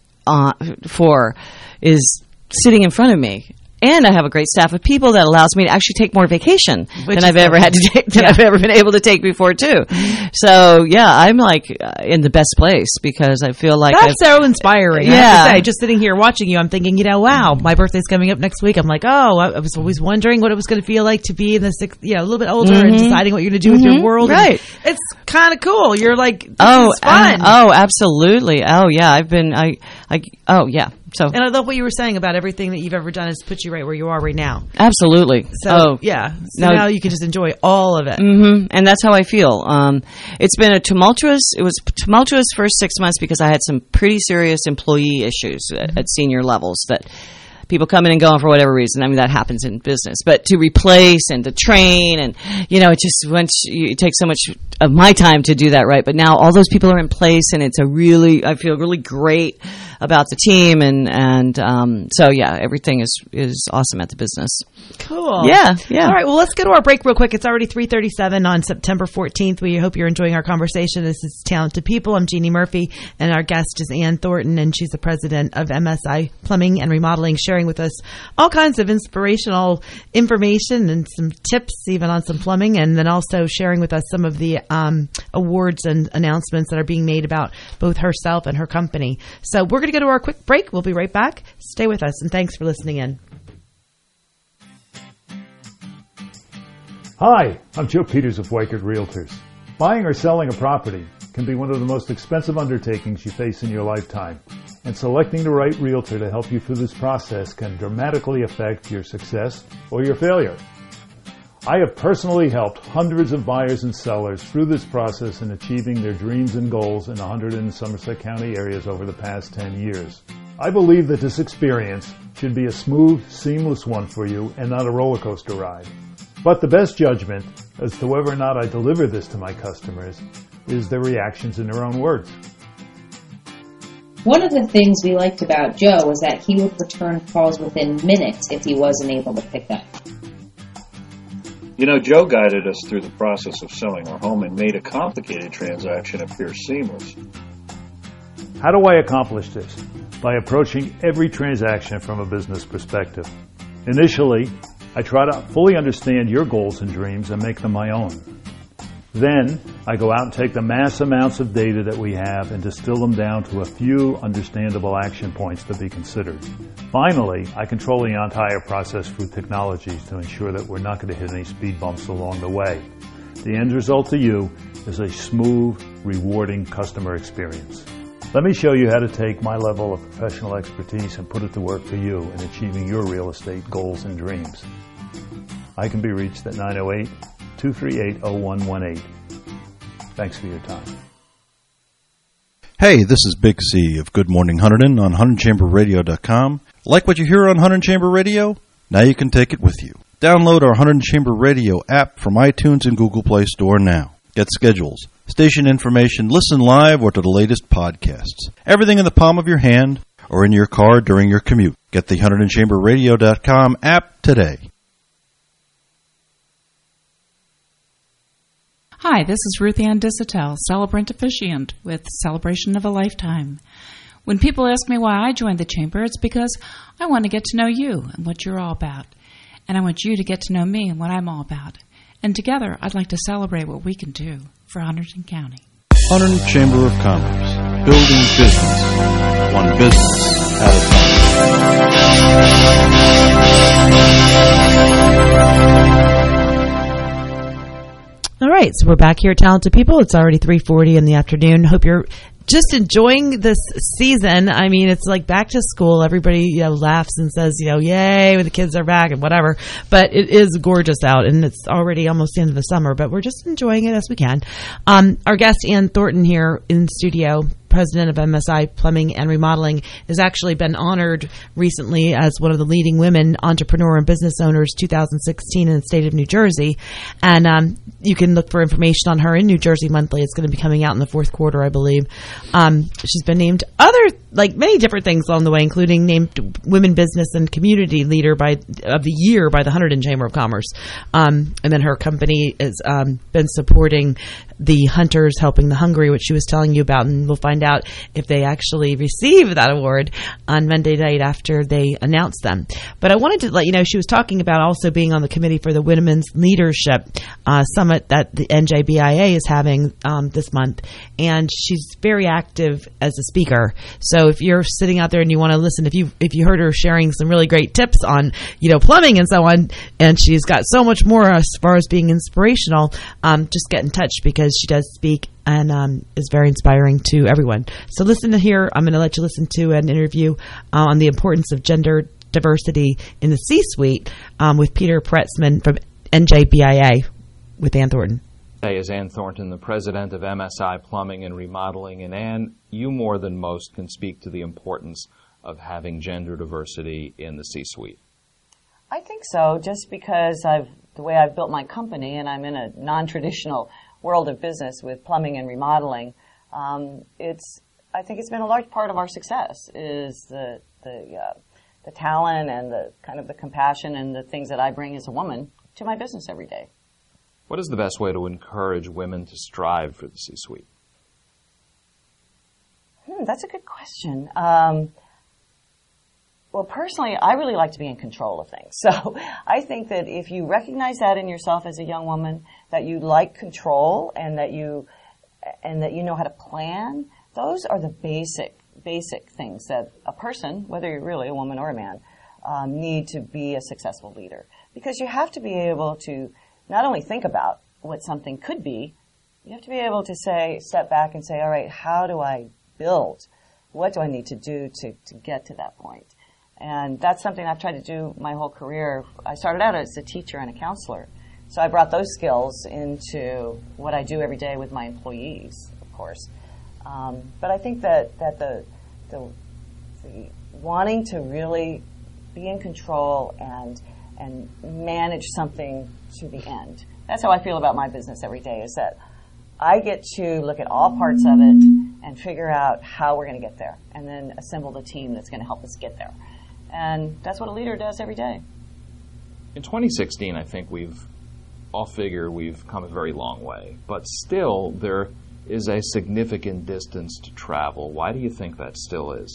for is sitting in front of me. And I have a great staff of people that allows me to actually take more vacation than I've ever had to take, than I've ever been able to take before too. So I'm like in the best place because I feel like that's so inspiring. I have to say, just sitting here watching you, I'm thinking, wow, my birthday's coming up next week. I'm like, I was always wondering what it was going to feel like to be in the a little bit older and deciding what you're going to do with your world. Right. And it's kind of cool. You're like, this is fun. Absolutely. Oh yeah. So, and I love what you were saying about everything that you've ever done has put you right where you are right now. Absolutely. So, now you can just enjoy all of it. Mm-hmm. And that's how I feel. It was tumultuous first 6 months because I had some pretty serious employee issues at senior levels that people come in and go for whatever reason. I mean, that happens in business. But to replace and to train and, it takes so much of my time to do that right. But now all those people are in place and I feel really great about the team, and so yeah, everything is awesome at the business. Cool. Yeah. All right, well, let's go to our break real quick. It's already 3:37 on September 14th. We hope you're enjoying our conversation. This is Talented People. I'm Jeannie Murphy, and our guest is Ann Thornton, and she's the president of MSI Plumbing and Remodeling, sharing with us all kinds of inspirational information and some tips even on some plumbing, and then also sharing with us some of the awards and announcements that are being made about both herself and her company. So we're going to go to our quick break. We'll be right back. Stay with us, and thanks for listening in. Hi, I'm Joe Peters of Weichert Realtors. Buying or selling a property can be one of the most expensive undertakings you face in your lifetime, and selecting the right realtor to help you through this process can dramatically affect your success or your failure. I have personally helped hundreds of buyers and sellers through this process in achieving their dreams and goals in 100 and Somerset County areas over the past 10 years. I believe that this experience should be a smooth, seamless one for you and not a roller coaster ride. But the best judgment as to whether or not I deliver this to my customers is their reactions in their own words. One of the things we liked about Joe was that he would return calls within minutes if he wasn't able to pick up. You know, Joe guided us through the process of selling our home and made a complicated transaction appear seamless. How do I accomplish this? By approaching every transaction from a business perspective. Initially, I try to fully understand your goals and dreams and make them my own. Then, I go out and take the mass amounts of data that we have and distill them down to a few understandable action points to be considered. Finally, I control the entire process through technologies to ensure that we're not going to hit any speed bumps along the way. The end result to you is a smooth, rewarding customer experience. Let me show you how to take my level of professional expertise and put it to work for you in achieving your real estate goals and dreams. I can be reached at 908-238-0118. Thanks for your time. Hey, this is Big C of Good Morning Hunterdon on HunterdonChamberRadio.com. Like what you hear on Hunterdon Chamber Radio? Now you can take it with you. Download our Hunterdon Chamber Radio app from iTunes and Google Play Store now. Get schedules, station information, listen live or to the latest podcasts. Everything in the palm of your hand or in your car during your commute. Get the HunterdonChamberRadio.com app today. Hi, this is Ruth Ann Disotell, celebrant officiant with Celebration of a Lifetime. When people ask me why I joined the Chamber, it's because I want to get to know you and what you're all about. And I want you to get to know me and what I'm all about. And together, I'd like to celebrate what we can do for Hunterdon County. Hunterdon Chamber of Commerce, building business, one business at a time. All right, so we're back here at Talented People. It's already 3:40 in the afternoon. Hope you're just enjoying this season. I mean, it's like back to school. Everybody, laughs and says, yay, when the kids are back and whatever. But it is gorgeous out, and it's already almost the end of the summer. But we're just enjoying it as we can. Our guest, Ann Thornton, here in studio, president of MSI Plumbing and Remodeling, has actually been honored recently as one of the leading women entrepreneur and business owners 2016 in the state of New Jersey. And you can look for information on her in New Jersey Monthly. It's going to be coming out in the fourth quarter, I believe. She's been named many different things along the way, including named Women Business and Community Leader of the Year by the Hunterdon Chamber of Commerce. And then her company has been supporting the Hunters Helping the Hungry, which she was telling you about, and we'll find out if they actually receive that award on Monday night after they announce them. But I wanted to let you know, she was talking about also being on the committee for the Women's Leadership Summit that the NJBIA is having this month, and she's very active as a speaker. So if you're sitting out there and you want to listen, if you heard her sharing some really great tips on plumbing and so on, and she's got so much more as far as being inspirational, just get in touch because she does speak and is very inspiring to everyone. So listen to here. I'm going to let you listen to an interview on the importance of gender diversity in the C-suite with Peter Pretzman from NJBIA with Ann Thornton. Today is Ann Thornton, the president of MSI Plumbing and Remodeling. And Ann, you more than most can speak to the importance of having gender diversity in the C-suite. I think so, just because the way I've built my company, and I'm in a non-traditional world of business with plumbing and remodeling, it's I think it's been a large part of our success is the talent and the kind of the compassion and the things that I bring as a woman to my business every day. What is the best way to encourage women to strive for the C-suite? That's a good question. Well, personally, I really like to be in control of things. So I think that if you recognize that in yourself as a young woman, that you like control and that you know how to plan, those are the basic things that a person, whether you're really a woman or a man, need to be a successful leader. Because you have to be able to not only think about what something could be, you have to be able to step back and say, all right, how do I build? What do I need to do to get to that point? And that's something I've tried to do my whole career. I started out as a teacher and a counselor. So I brought those skills into what I do every day with my employees, of course. But I think that the wanting to really be in control and manage something to the end. That's how I feel about my business every day, is that I get to look at all parts of it and figure out how we're going to get there, and then assemble the team that's going to help us get there. And that's what a leader does every day. In 2016, I think we've come a very long way, but still there is a significant distance to travel. Why do you think that still is?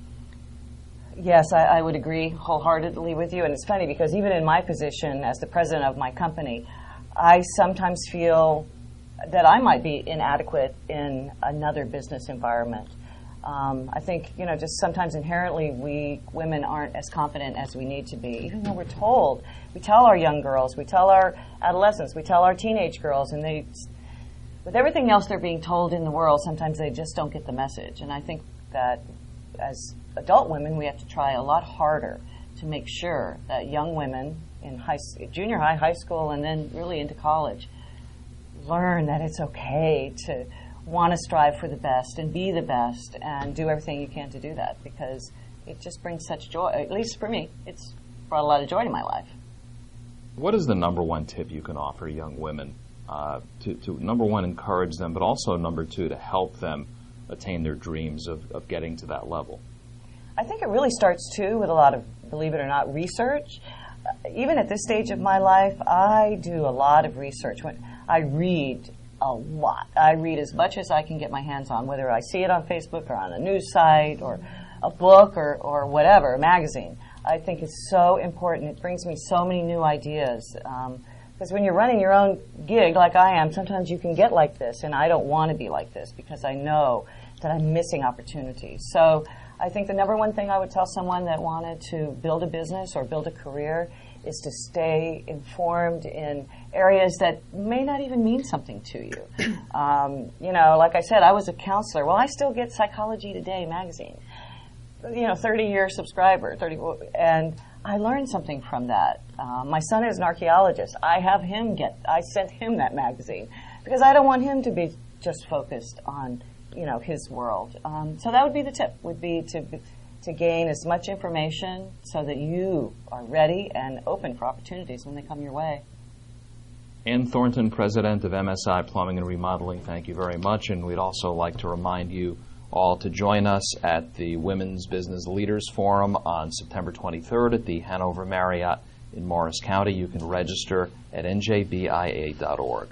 Yes, I would agree wholeheartedly with you. And it's funny because even in my position as the president of my company, I sometimes feel that I might be inadequate in another business environment. I think, just sometimes inherently we women aren't as confident as we need to be, even though we're told. We tell our young girls, we tell our adolescents, we tell our teenage girls, and with everything else they're being told in the world, sometimes they just don't get the message. And I think that as adult women, we have to try a lot harder to make sure that young women in junior high, high school, and then really into college learn that it's okay to want to strive for the best and be the best and do everything you can to do that, because it just brings such joy. At least for me, it's brought a lot of joy to my life. What is the number one tip you can offer young women to number one, encourage them, but also number two, to help them attain their dreams of getting to that level? I think it really starts, too, with a lot of, believe it or not, research. Even at this stage of my life, I do a lot of research. I read a lot. I read as much as I can get my hands on, whether I see it on Facebook or on a news site or a book or whatever, a magazine. I think it's so important. It brings me so many new ideas. Because when you're running your own gig like I am, sometimes you can get like this, and I don't want to be like this because I know that I'm missing opportunities. So I think the number one thing I would tell someone that wanted to build a business or build a career is to stay informed in areas that may not even mean something to you. Like I said, I was a counselor. Well, I still get Psychology Today magazine. 30-year subscriber, and I learned something from that. My son is an archaeologist. I sent him that magazine because I don't want him to be just focused on, his world. So that would be the tip, would be to gain as much information so that you are ready and open for opportunities when they come your way. Ann Thornton, president of MSI Plumbing and Remodeling, thank you very much. And we'd also like to remind you all to join us at the Women's Business Leaders Forum on September 23rd at the Hanover Marriott in Morris County. You can register at njbia.org.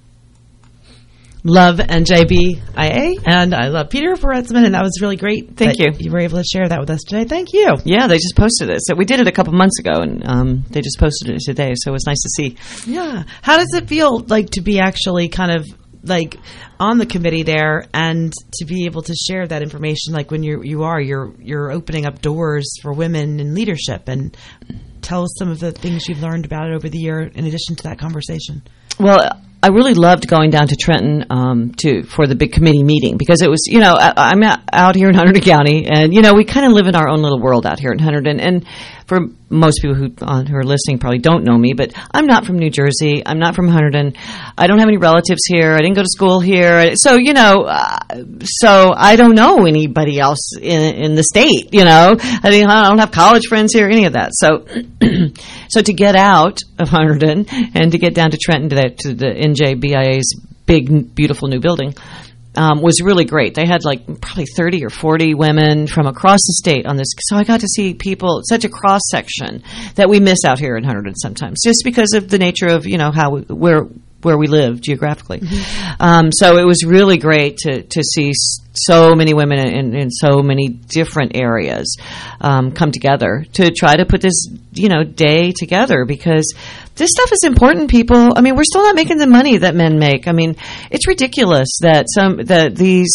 Love NJBIA, and I love Peter Foretzman, and that was really great. Thank you. You were able to share that with us today. Thank you. Yeah, they just posted it. So we did it a couple months ago, and they just posted it today, so it was nice to see. Yeah. How does it feel like to be actually kind of like on the committee there and to be able to share that information, like when you're opening up doors for women in leadership, and tell us some of the things you've learned about it over the year in addition to that conversation? Well, I really loved going down to Trenton for the big committee meeting because it was, I'm out here in Hunterdon County, and, we kind of live in our own little world out here in Hunterdon. And for most people who are listening probably don't know me, but I'm not from New Jersey. I'm not from Hunterdon. I don't have any relatives here. I didn't go to school here. So, so I don't know anybody else in the state, I don't have college friends here, any of that. So, so to get out of Hunterdon and to get down to Trenton to the NJBIA's big, beautiful new building, was really great. They had like probably 30 or 40 women from across the state on this. So I got to see people, such a cross section that we miss out here in Hunterdon sometimes, just because of the nature of, how where we live geographically. So it was really great to see so many women in so many different areas come together to try to put this, day together, because this stuff is important, people. I mean, we're still not making the money that men make. I mean, it's ridiculous that these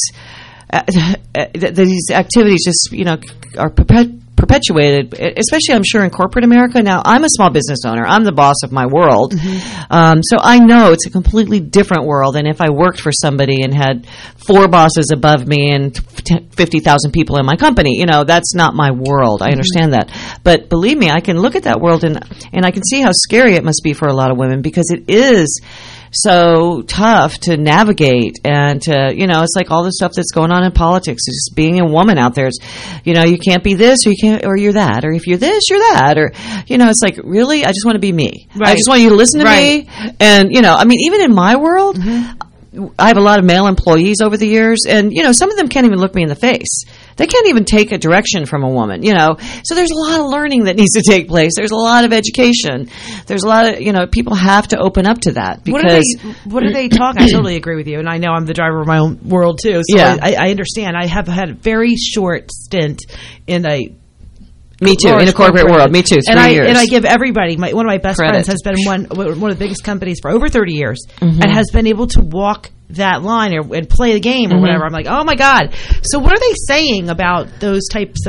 activities just, are perpetuated, especially I'm sure in corporate America. Now, I'm a small business owner. I'm the boss of my world. So I know it's a completely different world than if I worked for somebody and had 4 bosses above me and 50,000 people in my company. That's not my world. I understand that. But believe me, I can look at that world and I can see how scary it must be for a lot of women, because it is so tough to navigate, and to, it's like all the stuff that's going on in politics. It's just being a woman out there. It's, you can't be this, or you can't, or you're that, or if you're this, you're that, or, it's like, really, I just want to be me. Right. I just want you to listen to me. And, even in my world, I have a lot of male employees over the years, and, some of them can't even look me in the face. They can't even take a direction from a woman, So there's a lot of learning that needs to take place. There's a lot of education. There's a lot of, people have to open up to that. Because what are they talking? I totally agree with you. And I know I'm the driver of my own world, too. So yeah. I understand. I have had a very short stint in a... Me too, in a corporate world. Me too, 3 years. And I give everybody, one of my best friends has been one of the biggest companies for over 30 years, and has been able to walk that line and play the game or whatever. I'm like, oh my God. So what are they saying about those types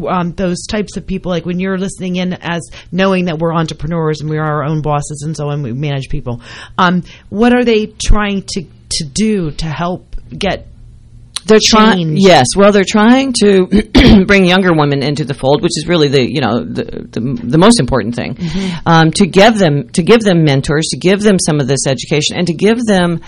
of people? Like when you're listening in, as knowing that we're entrepreneurs and we are our own bosses and so on, we manage people. What are they trying to do to help get? They're trying, yes. Well, they're trying to bring younger women into the fold, which is really the most important thing. To give them mentors, to give them some of this education, and to give them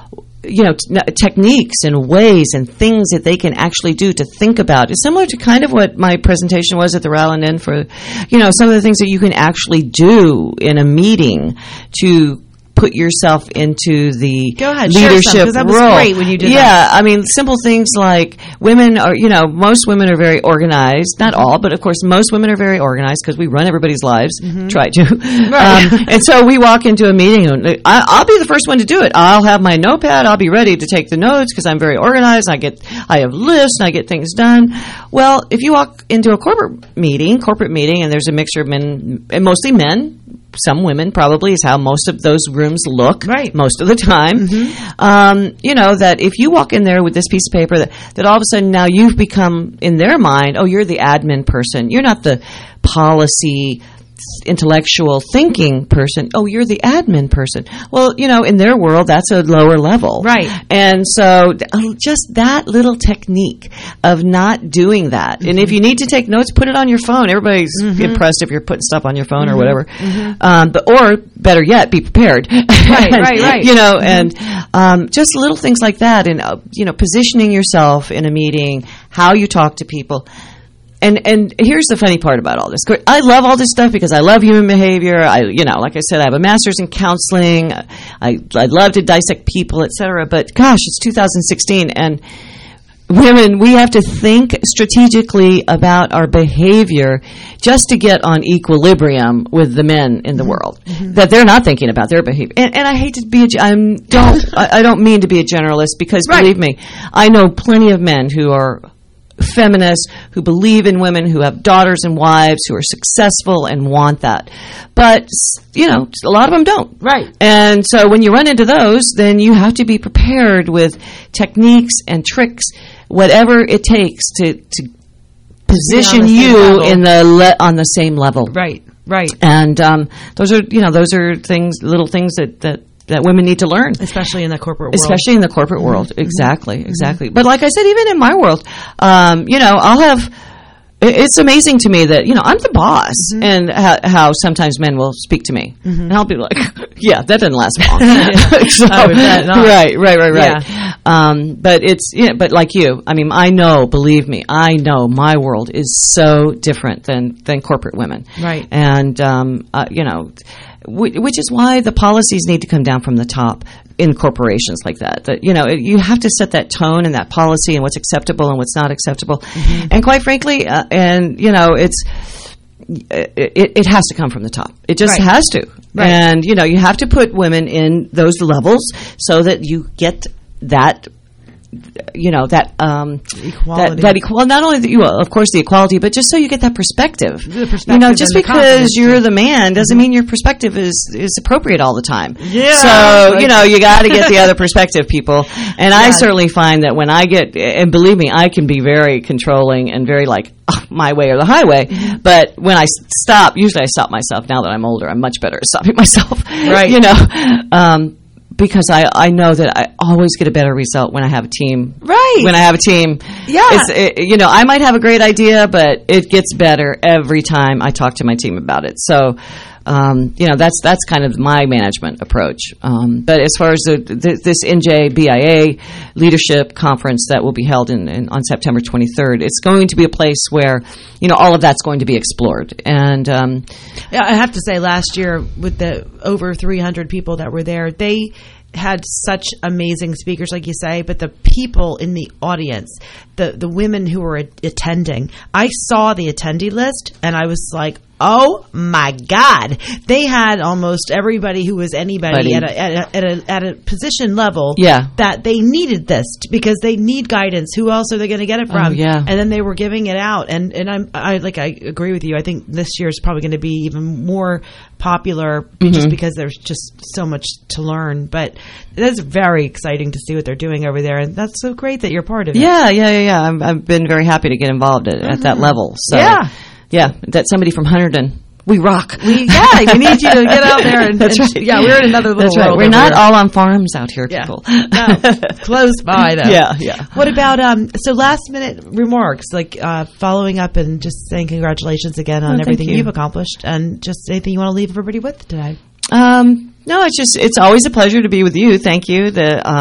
techniques and ways and things that they can actually do to think about. It's similar to kind of what my presentation was at the Rowland Inn for, some of the things that you can actually do in a meeting to put yourself into the leadership that role. Was great when you did that. Yeah, I mean, simple things like women are, most women are very organized. Not all, but of course, most women are very organized because we run everybody's lives. Try to. Right. And so we walk into a meeting, and I'll be the first one to do it. I'll have my notepad. I'll be ready to take the notes because I'm very organized. I have lists, and I get things done. Well, if you walk into a corporate meeting, and there's a mixture of men, and mostly men, some women probably is how most of those rooms look most of the time. That if you walk in there with this piece of paper that all of a sudden now you've become, in their mind, you're the admin person. You're not the policy intellectual thinking person. You're the admin person. Well, in their world, that's a lower level. Right. And so just that little technique of not doing that. And if you need to take notes, put it on your phone. Everybody's impressed if you're putting stuff on your phone or whatever. Or better yet, be prepared. Right. And just little things like that. And, positioning yourself in a meeting, how you talk to people. And here's the funny part about all this. I love all this stuff because I love human behavior. Like I said, I have a master's in counseling. I love to dissect people, etc. But gosh, it's 2016, and women, we have to think strategically about our behavior just to get on equilibrium with the men in the world. That they're not thinking about their behavior. And I hate to be I don't mean to be a generalist, because believe me, I know plenty of men who are feminists, who believe in women, who have daughters and wives, who are successful and want that. But, a lot of them don't. Right. And so when you run into those, then you have to be prepared with techniques and tricks, whatever it takes to position you on the same level. Right. And those are little things that women need to learn. Especially in the corporate world. Especially in the corporate world. Exactly. But like I said, even in my world, I'll have... It's amazing to me that, I'm the boss, and how sometimes men will speak to me. And I'll be like, yeah, that doesn't last long. I would bet not. Right. Yeah. But it's, but like you, believe me, I know my world is so different than corporate women. Right. And, which is why the policies need to come down from the top in corporations like that. That, you know, you have to set that tone and that policy and what's acceptable and what's not acceptable. And quite frankly, and you know, it has to come from the top. It just has to. And you know, you have to put women in those levels so that you get that, you know, that equality. That equal. Not only of course, the equality, but just so you get that perspective. You know, just because you're the man doesn't mean your perspective is appropriate all the time. Yeah. So you know, you got to get the other perspective, people. And I certainly find that when I get, and believe me, I can be very controlling and very like, oh, my way or the highway. But when I stop, usually I stop myself. Now that I'm older, I'm much better at stopping myself. Right. You know. Because I know that I always get a better result when I have a team. Right. When I have a team. Yeah. You know, I might have a great idea, but it gets better every time I talk to my team about it. So, you know, that's kind of my management approach. But as far as this NJBIA leadership conference that will be held on September 23rd, it's going to be a place where, you know, all of that's going to be explored. And yeah, I have to say, last year with the over 300 people that were there, they had such amazing speakers, like you say, but the people in the audience, the women who were attending, I saw the attendee list and I was like, oh my God! They had almost everybody who was anybody at a position level. Yeah. That they needed this because they need guidance. Who else are they going to get it from? Yeah. And then they were giving it out, and I agree with you. I think this year is probably going to be even more popular just because there's just so much to learn. But it is very exciting to see what they're doing over there, and that's so great that you're part of it. Yeah. I've been very happy to get involved at that level. So. Yeah, that somebody from Hunterdon. We rock. We need you to get out there. And, That's right. Yeah, we're in another little world. We're not all on farms out here, people. No, close by, though. Yeah. What about, so last minute remarks, like following up and just saying congratulations again on everything you've accomplished, and just anything you want to leave everybody with today? No, it's always a pleasure to be with you. Thank you.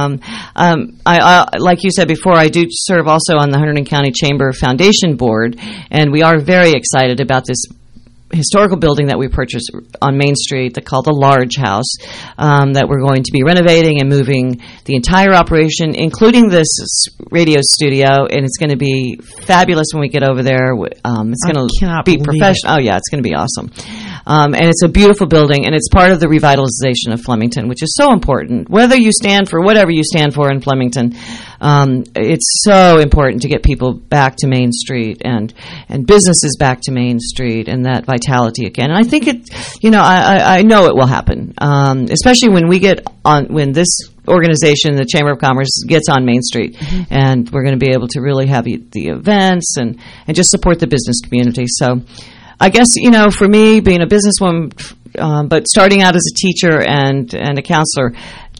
I like you said before, I do serve also on the Hunterdon County Chamber Foundation Board, and we are very excited about this historical building that we purchased on Main Street called the Large House, that we're going to be renovating and moving the entire operation, including this radio studio, and it's going to be fabulous when we get over there. It's going to be professional. Oh, yeah, it's going to be awesome. And it's a beautiful building, and it's part of the revitalization of Flemington, which is so important. Whether you stand for whatever you stand for in Flemington, it's so important to get people back to Main Street and businesses back to Main Street and that vitality again. And I think I know it will happen, especially when when this organization, the Chamber of Commerce, gets on Main Street, and we're going to be able to really have the events and just support the business community. So I guess, for me, being a businesswoman, but starting out as a teacher and a counselor,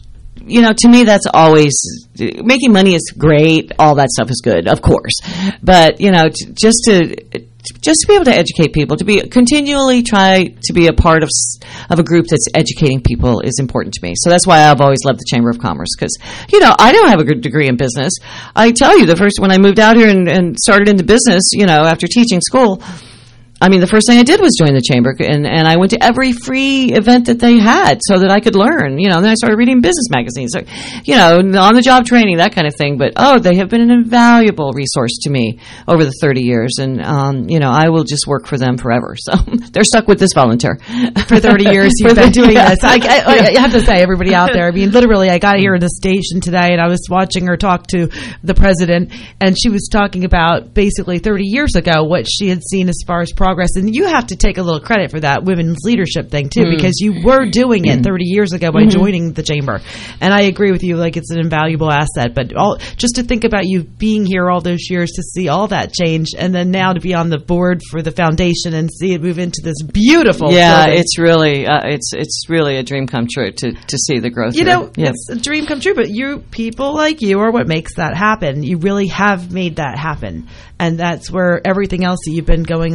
to me, that's always, making money is great. All that stuff is good, of course. But, just to be able to educate people, to continually try to be a part of a group that's educating people is important to me. So that's why I've always loved the Chamber of Commerce, because, I don't have a good degree in business. I tell you, when I moved out here and started into business, after teaching school, the first thing I did was join the chamber, and I went to every free event that they had so that I could learn. Then I started reading business magazines, on-the-job training, that kind of thing. But, they have been an invaluable resource to me over the 30 years. And, I will just work for them forever. So they're stuck with this volunteer. For 30 years you've been doing this. I have to say, everybody out there, literally, I got here at the station today, and I was watching her talk to the president, and she was talking about basically 30 years ago what she had seen as far as progress. And you have to take a little credit for that women's leadership thing too, because you were doing it 30 years ago by joining the chamber. And I agree with you, it's an invaluable asset. But just to think about you being here all those years to see all that change, and then now to be on the board for the foundation and see it move into this beautiful building. It's really it's really a dream come true to see the growth. It's a dream come true. But people like you are what makes that happen. You really have made that happen. And that's where everything else that you've been going on with,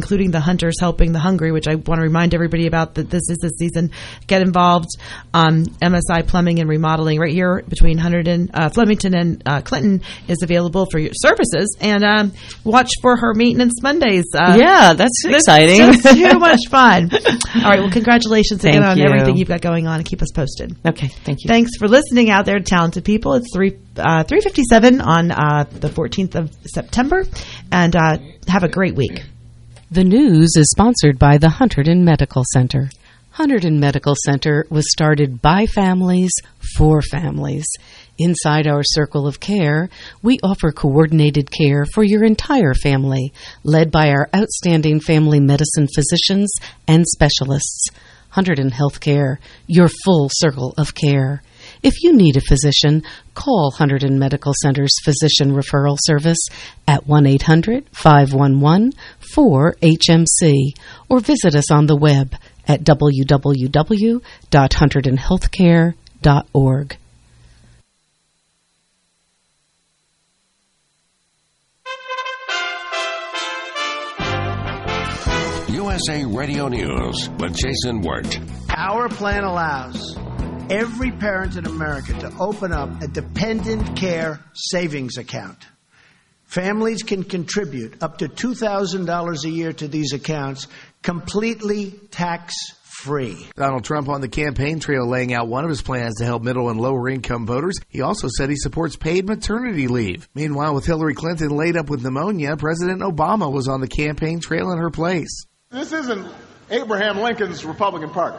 including the Hunters Helping the Hungry, which I want to remind everybody about that this is the season. Get involved. MSI Plumbing and Remodeling right here between Flemington and Clinton is available for your services. And watch for her Maintenance Mondays. That's exciting. It's too much fun. All right. Well, congratulations again on everything you've got going on, and keep us posted. Okay. Thank you. Thanks for listening out there, talented people. It's 3:57 on the 14th of September, and have a great week. The news is sponsored by the Hunterdon Medical Center. Hunterdon Medical Center was started by families for families. Inside our circle of care, we offer coordinated care for your entire family, led by our outstanding family medicine physicians and specialists. Hunterdon Healthcare, your full circle of care. If you need a physician, call Hunterdon Medical Center's Physician Referral Service at 1-800-511-4HMC or visit us on the web at www.hunterdonhealthcare.org. USA Radio News with Jason Wirt. Our plan allows every parent in America to open up a dependent care savings account. Families can contribute up to $2,000 a year to these accounts, completely tax-free. Donald Trump on the campaign trail laying out one of his plans to help middle and lower income voters. He also said he supports paid maternity leave. Meanwhile, with Hillary Clinton laid up with pneumonia, President Obama was on the campaign trail in her place. This isn't Abraham Lincoln's Republican Party.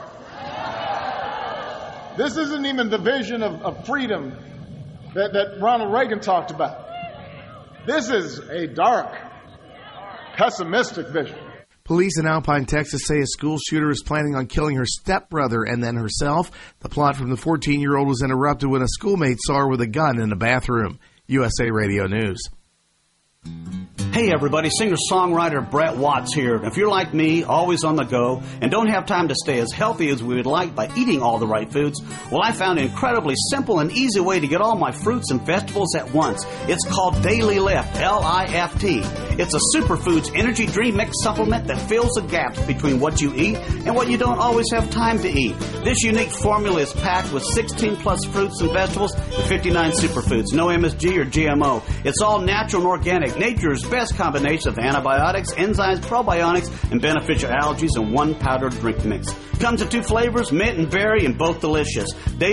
This isn't even the vision of freedom that Ronald Reagan talked about. This is a dark, pessimistic vision. Police in Alpine, Texas say a school shooter is planning on killing her stepbrother and then herself. The plot from the 14-year-old was interrupted when a schoolmate saw her with a gun in the bathroom. USA Radio News. Hey everybody, singer-songwriter Brett Watts here. If you're like me, always on the go, and don't have time to stay as healthy as we would like by eating all the right foods, well, I found an incredibly simple and easy way to get all my fruits and vegetables at once. It's called Daily Lift, L-I-F-T. It's a superfoods energy drink mix supplement that fills the gaps between what you eat and what you don't always have time to eat. This unique formula is packed with 16 plus fruits and vegetables and 59 superfoods, no MSG or GMO. It's all natural and organic, nature's best combination of antibiotics, enzymes, probiotics, and beneficial allergies in one powdered drink mix. Comes in 2 flavors, mint and berry, and both delicious.